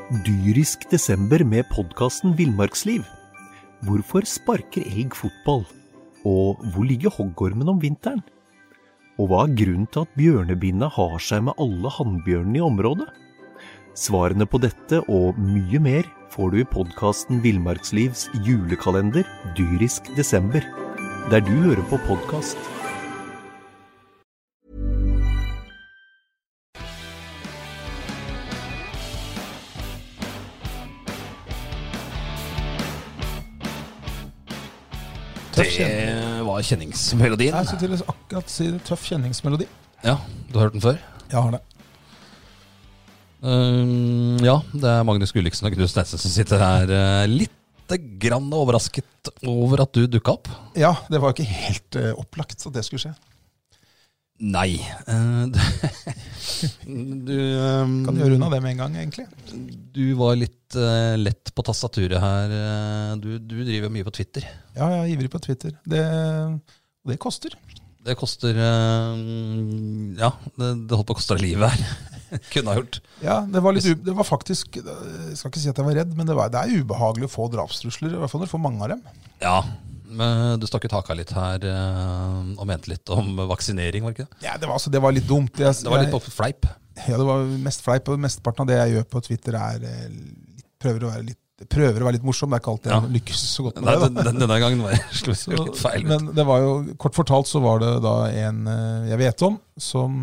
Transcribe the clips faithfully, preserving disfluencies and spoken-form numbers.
Dyrisk desember med podcasten Villmarksliv. Hvorfor sparker elg fotball? Og hvor ligger hoggormen om vinteren? Og hva er grunnen til at bjørnebinna har seg med alle hannbjørnene i området? Svarene på dette og mye mer får du i podcasten Villmarkslivs julekalender Dyrisk desember, der du hører på podcast. Det var kjenningsmelodien. Jeg skulle til å akkurat si det, tøff kjenningsmelodi. Ja, du har hørt den før? Jeg har det. Um, ja, det er Magnus Gulliksen og Knut Steinsen som sitter her uh, litt grann overrasket over at du dukket opp. Ja, det var ikke helt uh, opplagt at det skulle skje. Nei. Uh, du um, Kan gjøre unna det med en gang, egentlig. Du var litt uh, lett på tastaturet her. Du, du driver mye på Twitter. Ja, jeg er ivrig på Twitter. Det, det koster. Det koster uh, Ja, det, det holdt på å koste deg livet her. Kunne ha gjort. Ja, det var litt u- det var faktisk, jeg skal ikke si at jeg var redd, men det, var, det er ubehagelig å få drapstrusler, i hvert fall når du får mange av dem. Ja, men du stakk ut haka litt her uh, og mente litt om vaksinering, var det ikke det? Ja, det var, altså, det var litt dumt. Jeg, Det var litt på fleip. Ja, det var mest fleip, og mesteparten av det jeg gjør på Twitter er eh, litt, prøver, å være litt, prøver å være litt morsom. Det er ikke alltid jeg Ja. lykkes så godt med Nei, det. Da. den, denne gangen var jeg slått Så, litt feil. men det var jo, kort fortalt så var det da en eh, jeg vet om, som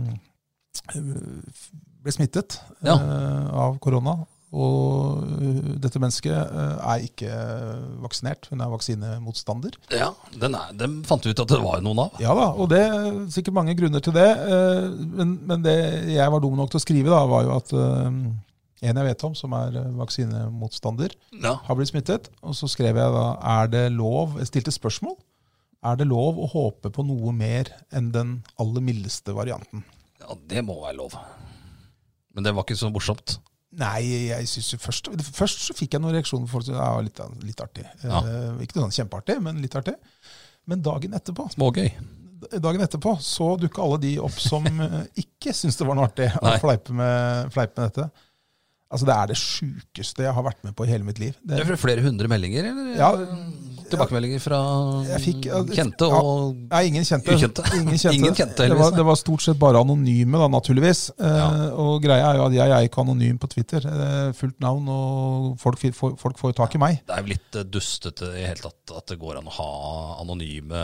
eh, ble smittet Ja. eh, av korona. Og eh, dette mennesket eh, er ikke vaksinert, hun er vaksinemotstander. Ja, den, er, den fant vi ut at det var noen av. Ja da, og det er sikkert mange grunner til det. eh, Men, men det jeg var dum nok til å skrive da, var jo at eh, en jeg vet om, som er eh, vaksinemotstander, Ja. har blitt smittet. Og så skrev jeg da, er det lov, jeg stilte spørsmål, er det lov å håpe på noe mer enn den aller mildeste varianten? ja, det må være lov. Men det var ikke så morsomt. Nei, jeg synes jo først, først så fikk jeg noen reaksjoner for folk, det var litt, litt artig. Ja. Eh, ikke noe sånn kjempeartig, men litt artig. Men dagen etterpå, Smågøy. dagen etterpå så dukket alle de opp som eh, ikke syntes det var noe artig å Nei. fleipe med, fleipe med dette. Altså det er det sjukeste jeg har vært med på i hele mitt liv. Det Det, er flere hundre meldinger, eller? Ja. Tilbakemeldinger fra Jeg fikk- ja, kjente ja. og Nei, ingen kjente. ukjente. Ingen kjente, Ingen kjente, det, heldigvis, var, det var stort sett bare anonyme, da, naturligvis. Eh, Ja. Og greia er jo at jeg er ikke anonym på Twitter. Eh, fullt navn, og folk, fi- får- folk får jo tak i meg. Det er jo litt eh, dustete i hele tatt at det går an å ha anonyme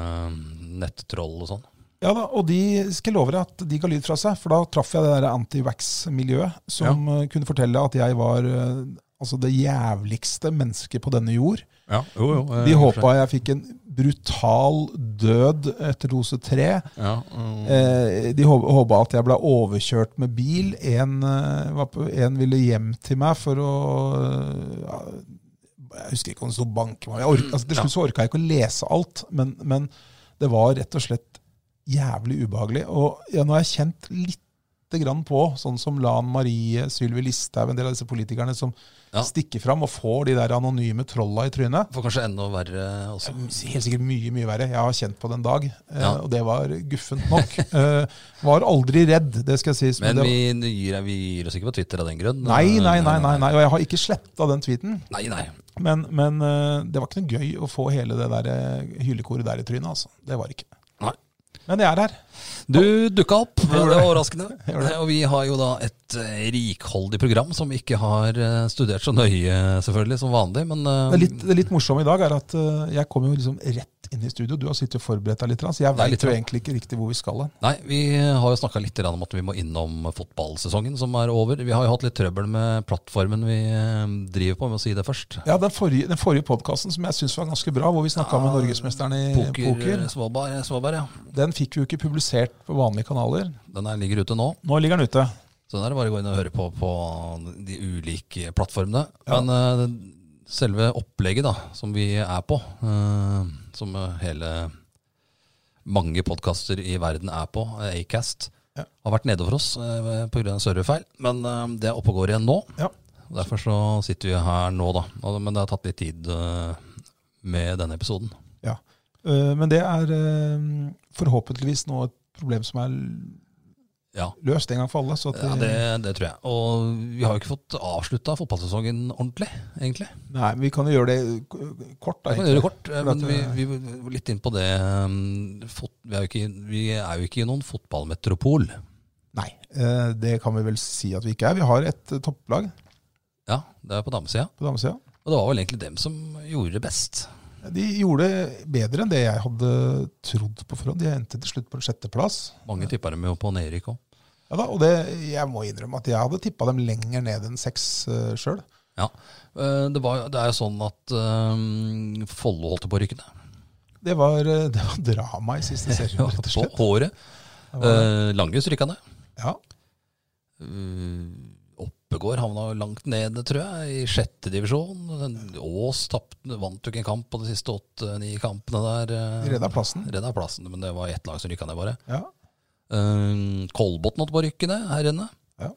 nettroll og sånn. Ja da, og de skal jeg love deg at de ga lyd fra seg, for da traff jeg det der anti-vax-miljøet som eh, kunne fortelle at jeg var eh, altså det jævligste mennesket på denne jord. Ja, jo, jo. De håpa jeg fikk en brutal død etter dose tre. Ja, mm. Eh, de håpa at jeg ble overkjørt med bil. En, eh, var på, en ville hjem til meg for å eh, ja, jeg husker ikke om det stod bank. Jeg ork, altså, til slutt så orka jeg ikke å lese alt, men, men det var rett og slett jævlig ubehagelig. Og ja, nå har jeg kjent litt grann på, sånn som Lan Marie, Sylvi Listhaug, en del av disse politikerne som Ja. stikker fram og får de der anonyme trolla i trynet. For kanskje enda verre også. Helt sikkert mye, mye verre. Jeg har kjent på den dag, eh, Ja. og det var guffent nok. eh, var aldri redd, det skal sies. Men det, vi gir, vi gir oss ikke på Twitter av den grunn. nei, nei, nei, nei, nei, og jeg har ikke slettet den tweeten. Nei, nei. Men, men eh, det var ikke noe gøy å få hele det der eh, hylekoret der i trynet, altså. Det var ikke. Nei. Men jeg er her. Du dukket opp, det gjorde var det. overraskende. Jeg gjorde det. Og vi har jo da et eh, rikholdig program som vi ikke har eh, studert så nøye, selvfølgelig, som vanlig. Men eh, Det, litt, det litt morsomme i dag er at eh, jeg kom jo liksom rett inn i studio. Du har sittet og forberedt deg litt, så jeg Nei, vet litt, jo ja. egentlig ikke riktig hvor vi skal. Nei, vi har jo snakket litt om at vi må innom fotballsesongen som er over. Vi har jo hatt litt trøbbel med plattformen vi eh, driver på, med å si det først. Ja, Den forrige, den forrige podcasten som jeg synes var ganske bra, hvor vi snakket Ja, med norgesmesteren i Poker, poker, Småbar, Småbar, ja. den fikk vi jo ikke publisert på vanlige kanaler. Den her ligger ute nå. Nå ligger den ute. Så den er det bare å gå inn og høre på på de ulike plattformene. Ja. Men eh, selve opplegget da, som vi er på, eh, som hele mange podcaster i verden er på, eh, Acast, Ja. har vært nede for oss eh, på grunn av serverfeil. Men eh, det er oppe og går igjen nå. Ja. Derfor så sitter vi her nå da. Og- Men det har tatt litt tid eh, med denne episoden. Eh, Men det er eh, forhåpentligvis nå et problem som er Ja. løst en gang for alle. Så at Ja, vi, det, det tror jeg. Og vi har jo ikke fått avsluttet fotballsesongen ordentlig, egentlig. nei, vi kan jo gjøre det k- kort. Da, Vi kan egentlig. gjøre det kort, For men at, vi, vi var litt inn på det. um, fot, vi, er jo ikke, vi er jo ikke noen fotballmetropol. Nei, eh, det kan vi vel si at vi ikke er. Vi har et eh, topplag Ja, det er på damesida. på damesida. Og det var vel egentlig dem som gjorde det best. De gjorde det bedre enn det jeg hadde trodd på forhånd. De endte til slutt på en sjetteplass. Mange tippa dem jo på nedrykk òg. Ja da, og det, jeg må innrømme at jeg hadde tippa dem lenger ned enn seks uh, sjøl. Ja. Eh, Det, var- det er jo sånn at um, Follo holdt på å rykke ned. Det var, eh, det var drama i siste serie, rett og På slett. håret. Det var- Eh, Langhus rykka ned. Ja, Uh, Oppegård havna jo langt nede, tror jeg, i sjette divisjon. Ås tappte, vant jo ikke en kamp på de siste åtte-ni kampene der. eh, de redda plassen. Redda plassen, men det var ett lag som rykka ned, bare. Ja, Uh, Kolbotn holdt på å rykke ned her inne. Ja.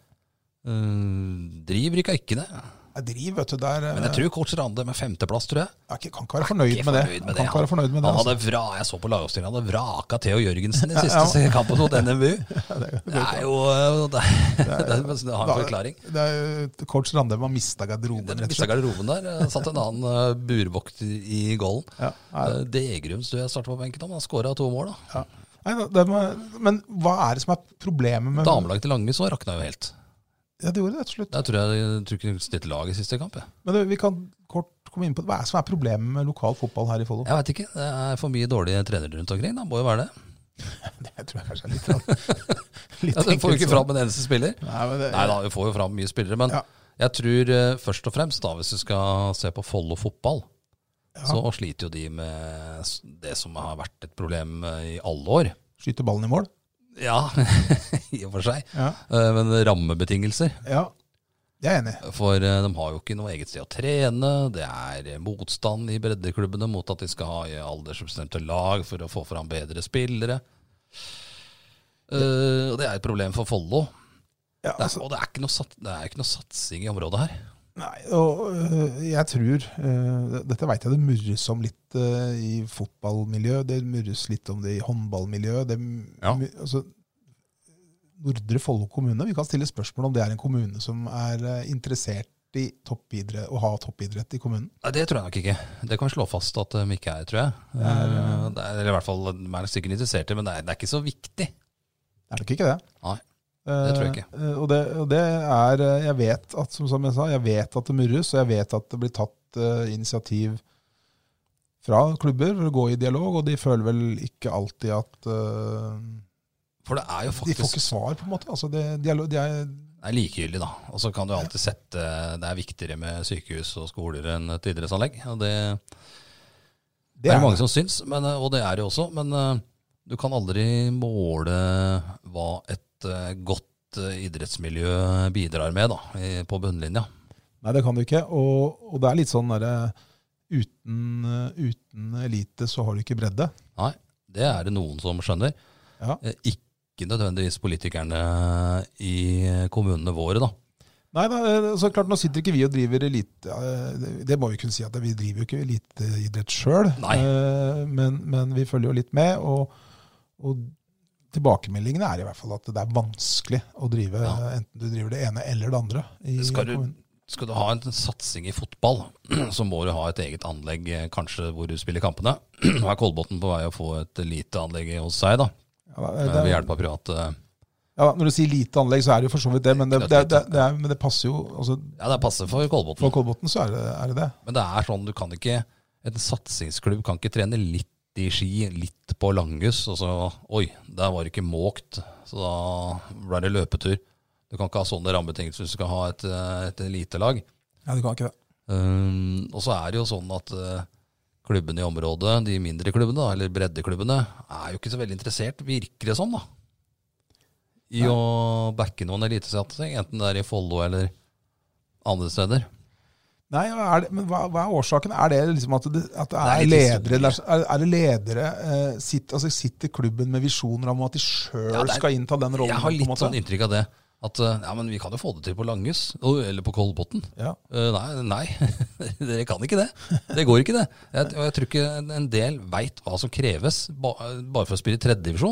Uh, Driv rykka ikke ned. jeg driver, vet du, der. eh, Men jeg tror coach Rande med femteplass, tror jeg. jeg ikke- kan ikke være fornøyd Ikke med det. fornøyd med Han det, kan ikke være fornøyd med det. Han Altså. hadde vra, jeg så på lagoppstillingen, han hadde vraka Theo Jørgensen i Ja, siste ja. kampen mot N M U. det, Det er jo uh, Det, det, det, det har en forklaring. det er jo coach Randem har mista garderoben, Den rett og mista slett. garderoben der. eh, Satt en annen uh, burvokter i goalen. Ja, nei, Uh, Degrums du jeg startet på benken om. Han skåra to mål. da. ja. Nei, det må, men hva er det som er problemet med Damelaget til Lange så rakna jo helt. Ja, det gjorde det, til slutt. Jeg tror jeg, jeg tror ikke de stilte lag i siste kamp. Jeg, Men det, vi kan kort komme inn på hva er det som er problemet med lokal fotball her i Follo. jeg vet ikke. Det er for mye dårlige trenere rundt omkring. Da må jo være det. Det tror jeg kanskje er litt, litt Ja, Du får jo enkelt ikke svar. fram en eneste spiller. Nei, men det, Nei da, vi får jo fram mye spillere. Men Ja. jeg tror eh, først og fremst, da, hvis du skal se på Follo fotball, Ja. så sliter jo de med s- det som har vært et problem eh, i alle år. Skyter ballen i mål. Ja, i og for seg. Ja. Eh, Men rammebetingelser. ja, jeg er enig. For eh, de har jo ikke noe eget sted å trene. Det er eh, motstand i breddeklubbene mot at de skal ha i aldersbestemte lag for å få fram bedre spillere. Eh, Og det er et problem for Follo. Ja, Det er, altså, og det er, ikke noe, sat- det er ikke noe satsing i området her. nei, og øh, jeg tror øh, Dette vet jeg det murres om litt øh, i fotballmiljø. Det murres litt om det i håndballmiljø. Det, Ja. mu- altså, Nordre Follo kommune, vi kan stille spørsmål om det er en kommune som er øh, interessert i toppidrett, å ha toppidrett i kommunen. Nei, Det tror jeg nok ikke. Det kan vi slå fast at de ikke er, tror jeg. Det er, Eh, det er, eller i hvert fall, De er sikkert interesserte, men det er, det er ikke så viktig. Det er nok ikke det. Nei, det tror jeg ikke. Eh, og, det, og det er eh, Jeg vet at som, som jeg sa, jeg vet at det murres, og jeg vet at det blir tatt eh, initiativ fra klubber for å gå i dialog, og de føler vel ikke alltid at eh, For det er jo de får faktisk ikke svar, på en måte. Altså, det, dialog, de er, det er likegyldig, da. Og så kan du alltid sette Det er viktigere med sykehus og skoler enn et idrettsanlegg. Og det, det er er det mange som syns, men, og det er det jo også. Men eh, du kan aldri måle hva et eh, godt eh, idrettsmiljø bidrar med da, i, på bunnlinja. Nei, det kan du ikke. Og, og det er litt sånn derre uten, eh, uten elite så har du ikke bredde. Nei, det er det noen som skjønner. Ja. Eh, Ikke nødvendigvis politikerne i kommunene våre, da. Nei, da, eh, så klart, nå sitter ikke vi og driver elite. eh, det- Det må vi kunne si at vi driver jo ikke eliteidrett sjøl, Nei. men, men vi følger jo litt med. Og, og tilbakemeldingene er i hvert fall at det er vanskelig å drive, Ja. enten du driver det ene eller det andre. I Skal du, kommunen. skal du ha en satsing i fotball, så må du ha et eget anlegg, eh, kanskje hvor du spiller kampene. Nå er Kolbotn på vei å få et lite anlegg hos seg, da. Ja, eh, det, Ved hjelp av private. ja, når du sier lite anlegg, så er det jo for så vidt det, men det, det, det, det, er, men det passer jo altså, Ja, det passer for Kolbotn. For Kolbotn så er det, er det det. Men det er sånn, du kan ikke en satsingsklubb kan ikke trene litt i ski, litt på Langhus, og så oi, der var det ikke måkt, så da ble det løpetur. Du kan ikke ha sånne rammebetingelser hvis du skal ha et, et elitelag. Ja, du kan ikke det. Um, og så er det jo sånn at uh, klubbene i området, de mindre klubbene, da, eller breddeklubbene, er jo ikke så veldig interessert, virker det sånn da, i Nei. å backe noen elitesatsing, enten det er i Follo eller andre steder. Nei, hva er det, men hva, hva er årsaken? Er det liksom at det, at det Det er er, litt ledere historie. der- er, er det ledere eh, sitt, altså Sitter klubben med visjoner om at de sjøl Ja, det er- skal innta den rollen? Jeg har på en litt måte? sånn inntrykk av det, at uh, ja, men vi kan jo få det til på Langhus, og- eller på Kolbotn. Ja. Uh, nei, nei. Dere kan ikke det. Det går ikke det. Jeg, og jeg tror ikke en- en del vet hva som kreves ba, bare for å spille i tredje divisjon.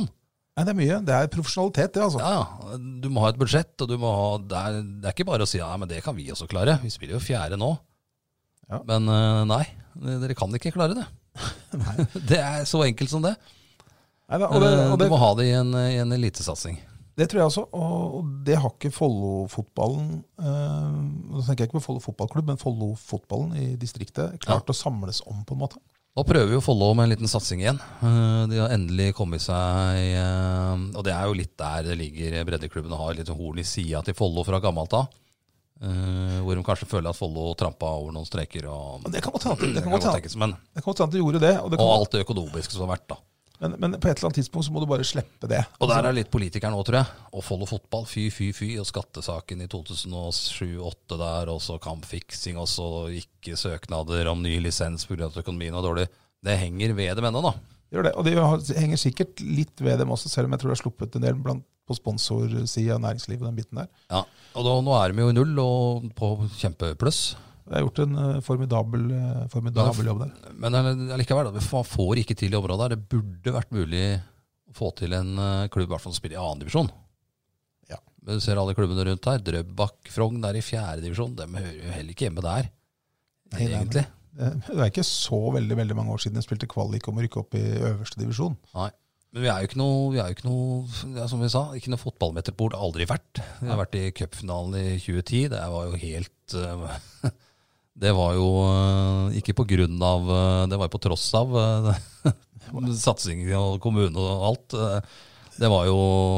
Nei, det er mye. Det er profesjonalitet, det, altså. Ja, ja. Du må ha et budsjett, og du må ha, det er, det er ikke bare å si ja, men det kan vi også klare. Vi spiller jo fjerde nå. Ja. Men uh, nei, dere kan ikke klare det. Det er så enkelt som det. Neida, og det, og det du må ha det i en, i en elitesatsing. Det tror jeg også, og det har ikke Follo-fotballen, uh, nå tenker jeg ikke på Follo fotballklubb, men Follo-fotballen i distriktet, klart ja. Å samles om på en måte. Nå prøver jo Follo med en liten satsing igjen. De har endelig kommet seg, og det er jo litt der det ligger breddeklubben har litt horn i siden til Follo fra gammelt av. Hvor de kanskje føler at Follo trampet over noen streker. Og, det kan godt hende det, det, det, det, det, de gjorde det. Og, det og alt det økonomiske som har vært da. Men, men på et eller annet tidspunkt så må du bare slippe det. Og der er litt politikere nå, tror jeg. Og Follo fotball, fy, fy, fy. Og skattesaken i to tusen sju til to tusen åtte der, og så kampfiksing, og så ikke søknader om ny lisens på grunn av at økonomien var dårlig. Det henger ved dem ennå, da. Det gjør det, og det henger sikkert litt ved dem også, selv om jeg tror det har sluppet en del blant, på sponsorsiden av næringslivet, den biten der. Ja, og da, nå er de jo i null, og på kjempepluss. Det har gjort en formidabel, formidabel jobb der. Men allikevel, vi får ikke til i området der. Det burde vært mulig å få til en klubb i hvert fall som spiller i annen divisjon. Ja. Men du ser alle klubbene rundt her. Drøbak, Frogn der i fjerde divisjon. De hører jo heller ikke hjemme der, nei, egentlig. Nei, det er ikke så veldig, veldig mange år siden jeg spilte kvalik om å rykke opp i øverste divisjon. Nei. Men vi er jo ikke noe, vi er jo ikke noe, ja, som vi sa, ikke noe fotballmeterbord, aldri vært. Vi har vært i cupfinalen i tjue ti, det var jo helt... Uh, Det var jo uh, ikke på grunn av, uh, det var jo på tross av uh, satsing og kommune og alt. Uh, det var jo,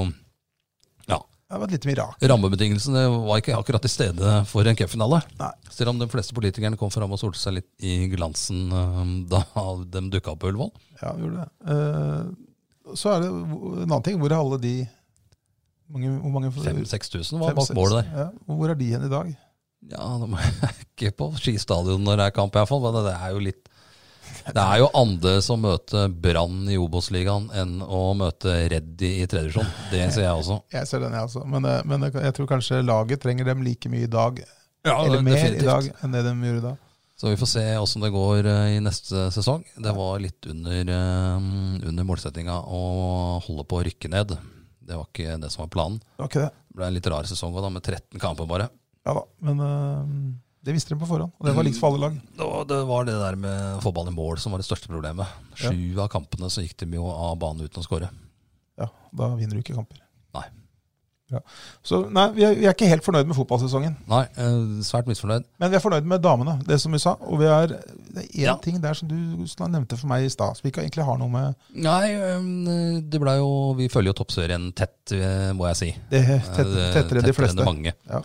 ja. Det var et lite mirakel. Rammebetingelsene var ikke akkurat til stede for en cupfinale. Nei. Selv om de fleste politikerne kom fram og solte seg litt i glansen uh, da de dukket opp på Ullevål. Ja, vi gjorde det. Uh, så er det en annen ting, hvor er alle de... fem til seks tusen var bak målet der. Ja, hvor er de igjen i dag? Ja, de er ikke på skistadion når det er kamp i hvert fall, men det er jo litt det er jo andre som møter Brann i Obos-ligaen enn å møte Reddy i tredje divisjon. Det ser jeg også. Jeg ser den, jeg også. Men, men jeg tror kanskje laget trenger dem like mye i dag, ja, eller mer definitivt. I dag enn det de gjorde da. Så vi får se hvordan det går i neste sesong. Det var litt under, under målsettinga å holde på å rykke ned. Det var ikke det som var planen. Det var ikke det. Det ble en litt rar sesong da, med tretten kamper bare. Ja da, men uh, det visste de på forhånd, og det var likt for alle lag. Det var, det var det der med å få ballen i mål som var det største problemet. Sju ja. Av kampene så gikk de jo av banen uten å skåre. Ja, da vinner du ikke kamper. Nei. Ja. Så nei, vi er, vi er ikke helt fornøyd med fotballsesongen. Nei, svært misfornøyd. Men vi er fornøyd med damene, det som vi sa. Og vi er, det er en ja. ting der som du nevnte for meg i stad, som vi ikke egentlig har noe med... Nei, det ble jo, vi følger jo toppserien tett, må jeg si. Det er tett, tettere, tettere de fleste. Tettere enn mange. Ja.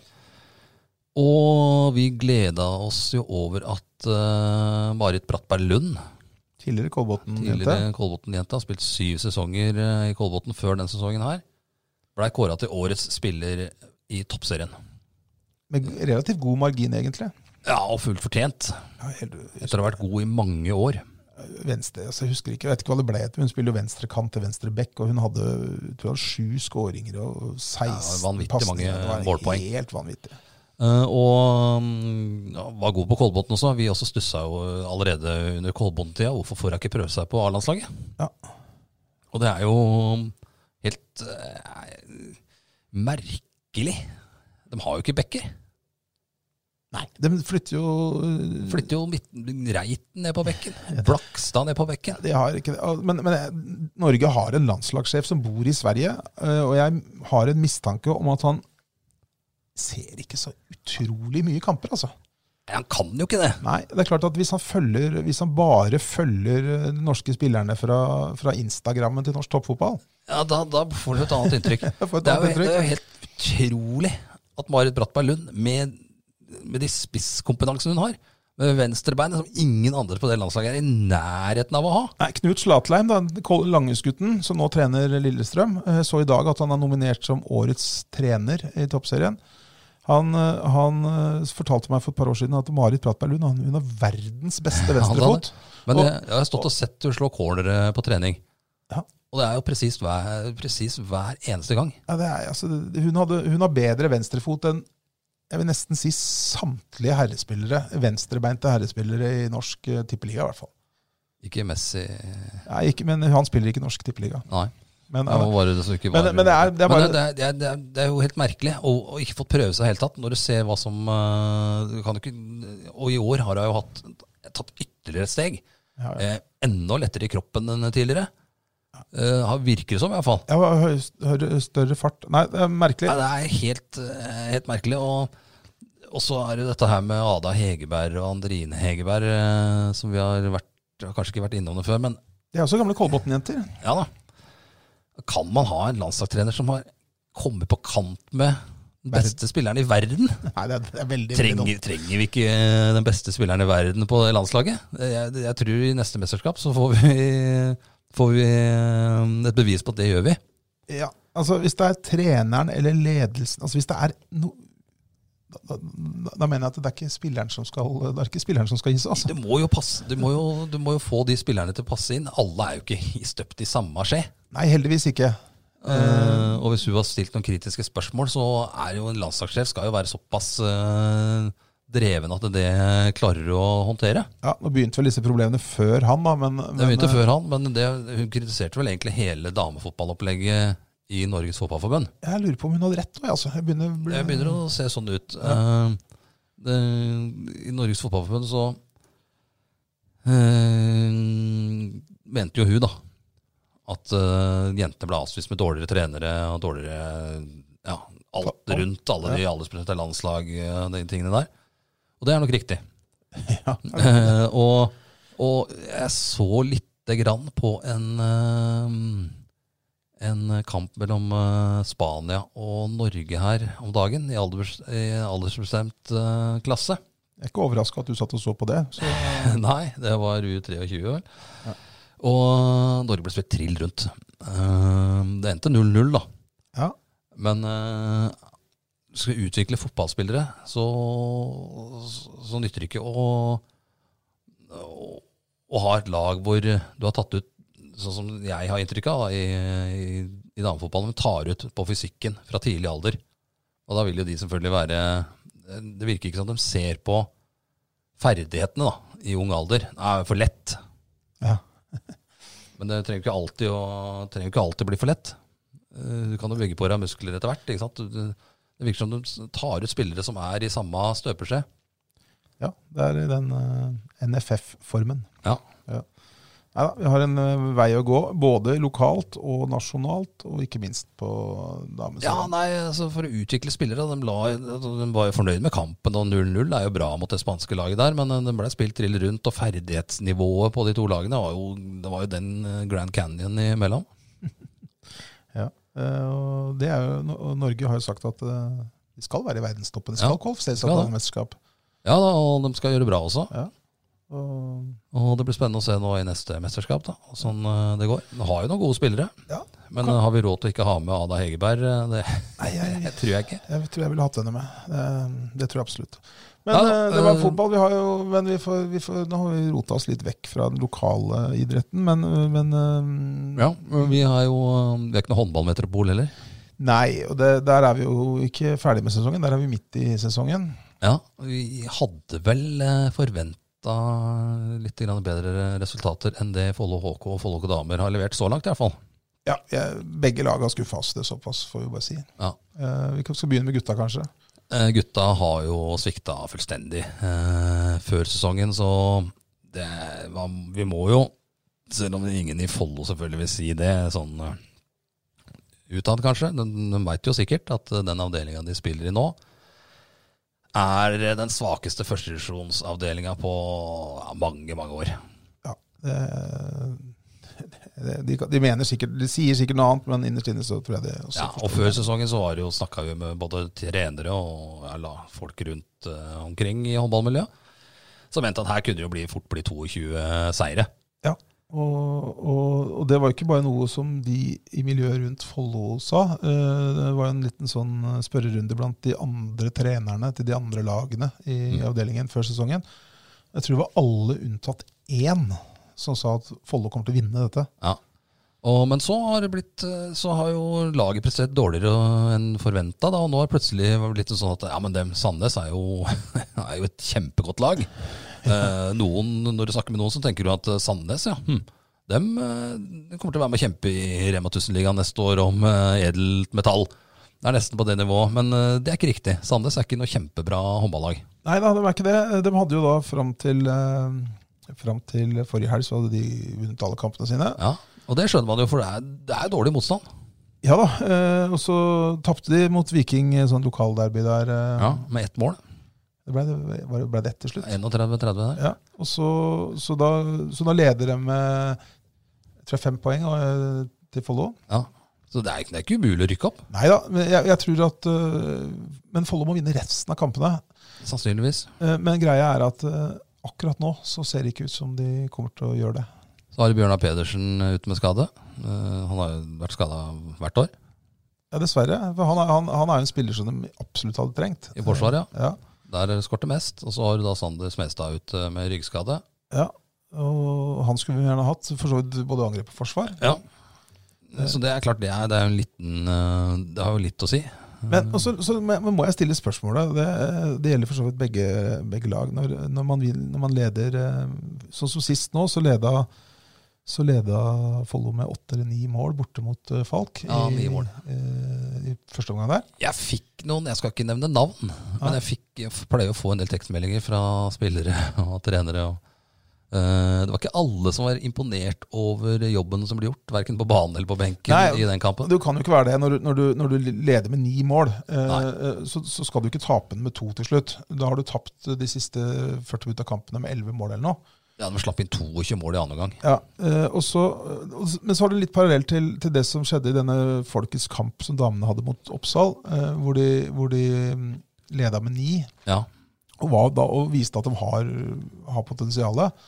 Og vi gleda oss jo over at uh, Marit Brattberg Lund, tidligere Kolbotn-jente, tidligere Kolbotn-jente, har spilt syv sesonger i Kolbotn før den sesongen her, ble kåret til årets spiller i toppserien. Med relativt god margin, egentlig. Ja, og fullt fortjent. Ja, helt, etter å ha vært god i mange år. Venstre, altså jeg husker ikke, jeg vet ikke hva det ble etter. Hun spiller jo venstre kant til venstre bekk, og hun hadde, tror jeg, sju skåringer og seksten ja, passninger. Det var målpoeng. Helt vanvittig. Uh, og ja, var god på Kolbotn også. Vi også stussa jo allerede under Kolbotn-tida. Hvorfor får jeg ikke prøve seg på A-landslaget? Ja. Og det er jo helt uh, merkelig. De har jo ikke bekker. Nei, de flytter jo Flytter jo midten, Reiten ned på bekken. Blakstad ned på bekken. De har ikke det. Men, men Norge har en landslagssjef som bor i Sverige, og jeg har en mistanke om at han ser ikke så utrolig mye kamper, altså. Han kan jo ikke det. Nei, det er klart at hvis han følger, hvis han bare følger de norske spillerne fra, fra Instagrammen til norsk toppfotball, ja, da, da får du et annet inntrykk. et det, er annet jo, inntrykk. det er jo helt utrolig at Marit Brattberg Lund, med, med de spisskompetansen hun har, med venstrebeinet som ingen andre på det landslaget er i nærheten av å ha. Nei, Knut Slatleim, da, Langhusgutten, som nå trener Lillestrøm, så i dag at han er nominert som årets trener i toppserien. Han, han fortalte meg for et par år siden at Marit Brattberg Lund, hun har verdens beste venstrefot. Ja, men jeg, jeg har stått og sett du slå cornere på trening. Ja. Og det er jo precis hver, precis hver eneste gang. Ja, det er, altså, hun, hadde, hun har bedre venstrefot enn, jeg vil nesten si, samtlige herrespillere, venstrebeinte herrespillere i norsk tippeliga i hvert fall. Ikke Messi? Nei, ikke, men han spiller ikke norsk tippeliga. Nei. Men, Ja, var det, så ikke var, men, men det, er, det, er bare, men det, det, er, det, er, det er jo helt merkelig å, å ikke fått prøve seg helt tatt, når du ser hva som uh, du kan jo ikke, og i år har jeg jo hatt, tatt ytterligere et steg. Ja, ja. Eh, enda lettere i kroppen enn tidligere. Uh, har virker det som, i hvert fall. Ja, hø- større fart. Nei, det er merkelig. Ja, det er helt, eh, helt merkelig. Og, og så er det dette her med Ada Hegerberg og Andrine Hegerberg, eh, som vi har, vært, har kanskje ikke vært innom det før, men De er også gamle Kolbotn-jenter. ja da. Kan man ha en landslagstrener som har kommet på kant med den beste spilleren i verden? Nei, det er, det er veldig, veldig Trenger, trenger vi ikke den beste spilleren i verden på det landslaget? Jeg, jeg tror i neste mesterskap så får vi, får vi et bevis på at det gjør vi. Ja, altså hvis det er treneren eller ledelsen, altså hvis det er no, da, da, da mener jeg at det er ikke spilleren som skal, det er ikke spilleren som skal gis, altså. Det må jo passe, du, må jo, du må jo få de spillerne til å passe inn. Alle er jo ikke støpt i samme skje. Nei, heldigvis ikke. Uh, og hvis du har stilt noen kritiske spørsmål, så er jo en landslagssjef skal jo være såpass uh, dreven at det klarer å håndtere. Ja, nå begynte vel disse problemene før han da, men... men Det begynte før han, men det, hun kritiserte vel egentlig hele damefotballopplegget i Norges Fotballforbund. Jeg lurer på om hun hadde rett nå, altså. Jeg begynner, Det begynner å se sånn ut. Ja. Uh, det, I Norges Fotballforbund så uh, mente jo hun da at uh, jentene ble avspist med dårligere trenere og dårligere, ja, alt rundt, alle de aldersprosent av landslag, uh, de tingene der. Og det er nok riktig. Ja. uh, og, og jeg så litt grann på en, uh, en kamp mellom uh, Spania og Norge her om dagen, i, alders, i aldersbestemt uh, klasse. Jeg er ikke overrasket at du satt og så på det. Så... Nei, det var U tjuetre vel. Ja. Og Norge ble spilt trill rundt. Uh, det endte null null da. Ja. Men uh, du skal utvikle fotballspillere, så, så nytter det ikke å, å, å ha et lag hvor du har tatt ut, sånn som jeg har inntrykk av da, i, i, i damefotballen, men tar ut på fysikken fra tidlig alder. Og da vil jo de selvfølgelig være, det virker ikke som de ser på ferdighetene da, i ung alder. Det er for lett. Ja. Men det trenger ikke alltid å, trenger ikke alltid å bli for lett. Du kan jo bygge på deg muskler etter hvert, ikke sant? Det virker som de tar ut spillere som er i samme støpeskje. Ja, det er i den uh, N F F-formen. Ja. Ja. Neida, vi har en uh, vei å gå, både lokalt og nasjonalt, og ikke minst på damesiden. Ja, nei, altså for å utvikle spillere, de, la, de var jo fornøyd med kampen, og null null er jo bra mot det spanske laget der, men de ble spilt trill rundt, og ferdighetsnivået på de to lagene var jo, det var jo den Grand Canyon imellom. Ja, og det er jo, og Norge har jo sagt at uh, de skal være i verdenstoppen, de skal Ja, kvalifisere seg skal til det. mesterskap. Ja da, og de skal gjøre det bra også. Ja. Og, Og det blir spennende å se nå i neste mesterskap da, sånn det går. Vi har jo noen gode spillere, ja, men kan- har vi råd til å ikke ha med Ada Hegerberg? Det, nei, jeg, det tror jeg ikke. jeg tror jeg ville hatt henne med. Det, det tror jeg absolutt. Men Ja, uh, det var uh, fotball. Vi har jo, men vi får, vi får, nå har vi rota oss litt vekk fra den lokale idretten, men, men uh, Ja, men vi har jo vi er ikke noe håndballmetropol heller. nei, og det, der er vi jo ikke ferdig med sesongen, der er vi midt i sesongen. Ja, vi hadde vel forventet litt grann bedre resultater enn det Follo H K og Follo H K damer har levert så langt i hvert fall. Ja, jeg, begge lag har skuffet oss, det er såpass, får vi bare si. Ja. Uh, vi skal begynne med gutta, kanskje. Eh, gutta har jo svikta fullstendig eh, før sesongen, så det, man, vi må jo, selv om ingen i Follo selvfølgelig vil si det, sånn uh, utad kanskje, de, de vet jo sikkert at uh, den avdelingen de spiller i nå, er den svakeste førstedivisjonsavdelingen på ja, mange, mange år. Ja, det, det, de, de mener sikkert, de sier sikkert noe annet, men innerst inne så tror jeg det også. Ja, og før sesongen så var det jo, snakket vi med både trenere og eller, folk rundt uh, omkring i håndballmiljøet, som mente at her kunne det jo bli, fort bli tjueto seire. Ja, og, og, og det var ikke bare noe som de i miljøet rundt Follo sa. Det var en liten sånn spørrerunde blant de andre trenerne til de andre lagene i mm. avdelingen før sesongen. Jeg tror det var alle unntatt én som sa at Follo kommer til å vinne dette. Ja. Og, men så har, det blitt, så har jo laget prestert dårligere enn forventet da, og nå er det plutselig blitt sånn at ja, men dem, Sandnes er jo, er jo et kjempegodt lag. Eh, noen, når du snakker med noen, så tenker du at Sandnes, ja, hm, Dem eh, kommer til å være med å kjempe i Rema tusen-ligaen neste år om eh, edelt metall. Det er nesten på det nivået, men eh, det er ikke riktig. Sandnes er ikke noe kjempebra håndballag. Nei da, de er ikke det. De hadde jo da fram til, eh, fram til forrige helg så hadde de vunnet alle kampene sine. Ja, og det skjønner man jo, for det er, det er dårlig motstand. Ja da, eh, og så tappte de mot Viking, sånn lokalderby der. Eh, Ja, med ett mål. Det ble, det, var- ble det til slutt. enogtredve tretti der. Ja, og så, så, da, så da leder de med jeg tror fem poeng eh, til Follo. Ja. Så det er, ikke- det er ikke umulig å rykke opp, Nei da, men jeg, jeg tror at eh, Men Follo må vinne resten av kampene. sannsynligvis. Eh, men greia er at eh, akkurat nå så ser det ikke ut som de kommer til å gjøre det. Så har Bjørnar Pedersen ute med skade. Eh, han har jo vært skada hvert år Ja, dessverre. For han, er, han, han er jo en spiller som de absolutt hadde trengt. i Forsvaret. Ja. Ja, Der skårte mest. Og så har du da Sander Smestad ut eh, med ryggskade. ja. Og han skulle vi gjerne hatt, for så vidt både angrep og forsvar. Ja. Så det er klart, det er, det er jo en liten eh, Det har jo litt å si. Men, og så, så men må jeg stille spørsmålet. Det, det gjelder for så vidt begge, begge lag. Når, når, man vil, når man leder eh, sånn som sist nå, så leda Så leda Follo med åtte eller ni mål borte mot eh, Falk Ja, i, ni mål. eh, i første omgang der. Jeg fikk noen, jeg skal ikke nevne navn, men jeg, fikk, jeg pleier å få en del tekstmeldinger fra spillere og trenere. Og, eh, det var ikke alle som var imponert over jobben som ble gjort, hverken på banen eller på benken. Nei, i den kampen. Du kan jo ikke være det når du, når du, når du leder med ni mål. Eh, Nei. eh, så, så skal du ikke tape den med to til slutt. Da har du tapt de siste førti minutter av kampene med elleve mål eller noe. Ja, De slapp inn toogtjue mål i andre gang. Ja, eh, og så, og så- men så var det litt parallelt til, til det som skjedde i denne Folkets kamp som damene hadde mot Oppsal, eh, hvor de, hvor de mm, leda med ni, Ja, og, var da, og viste at de har, har potensialet.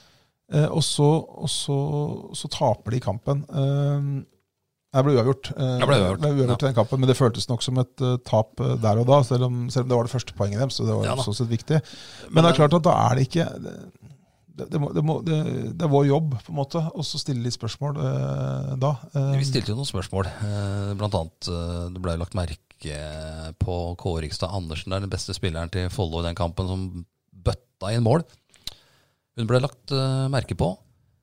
Eh, og så, og så, så taper de kampen. Eh, det ble uavgjort. Eh, Det ble uavgjort, det ble uavgjort ja. i den kampen, men det føltes nok som et eh, tap eh, der og da, selv om, selv om det var det første poenget dem, så det var Ja da. sånn sett viktig. Men, det er klart at da er det ikke... Det, det, må, det, må, det, det er vår jobb, på en måte, å så stille litt spørsmål eh, da. Eh, Vi stilte jo noen spørsmål. Eh, Blant annet eh, det ble lagt merke på Kåre Rikstad Andersen, der den beste spilleren til Follo i den kampen, som bøtta inn mål. Hun ble lagt eh, merke på.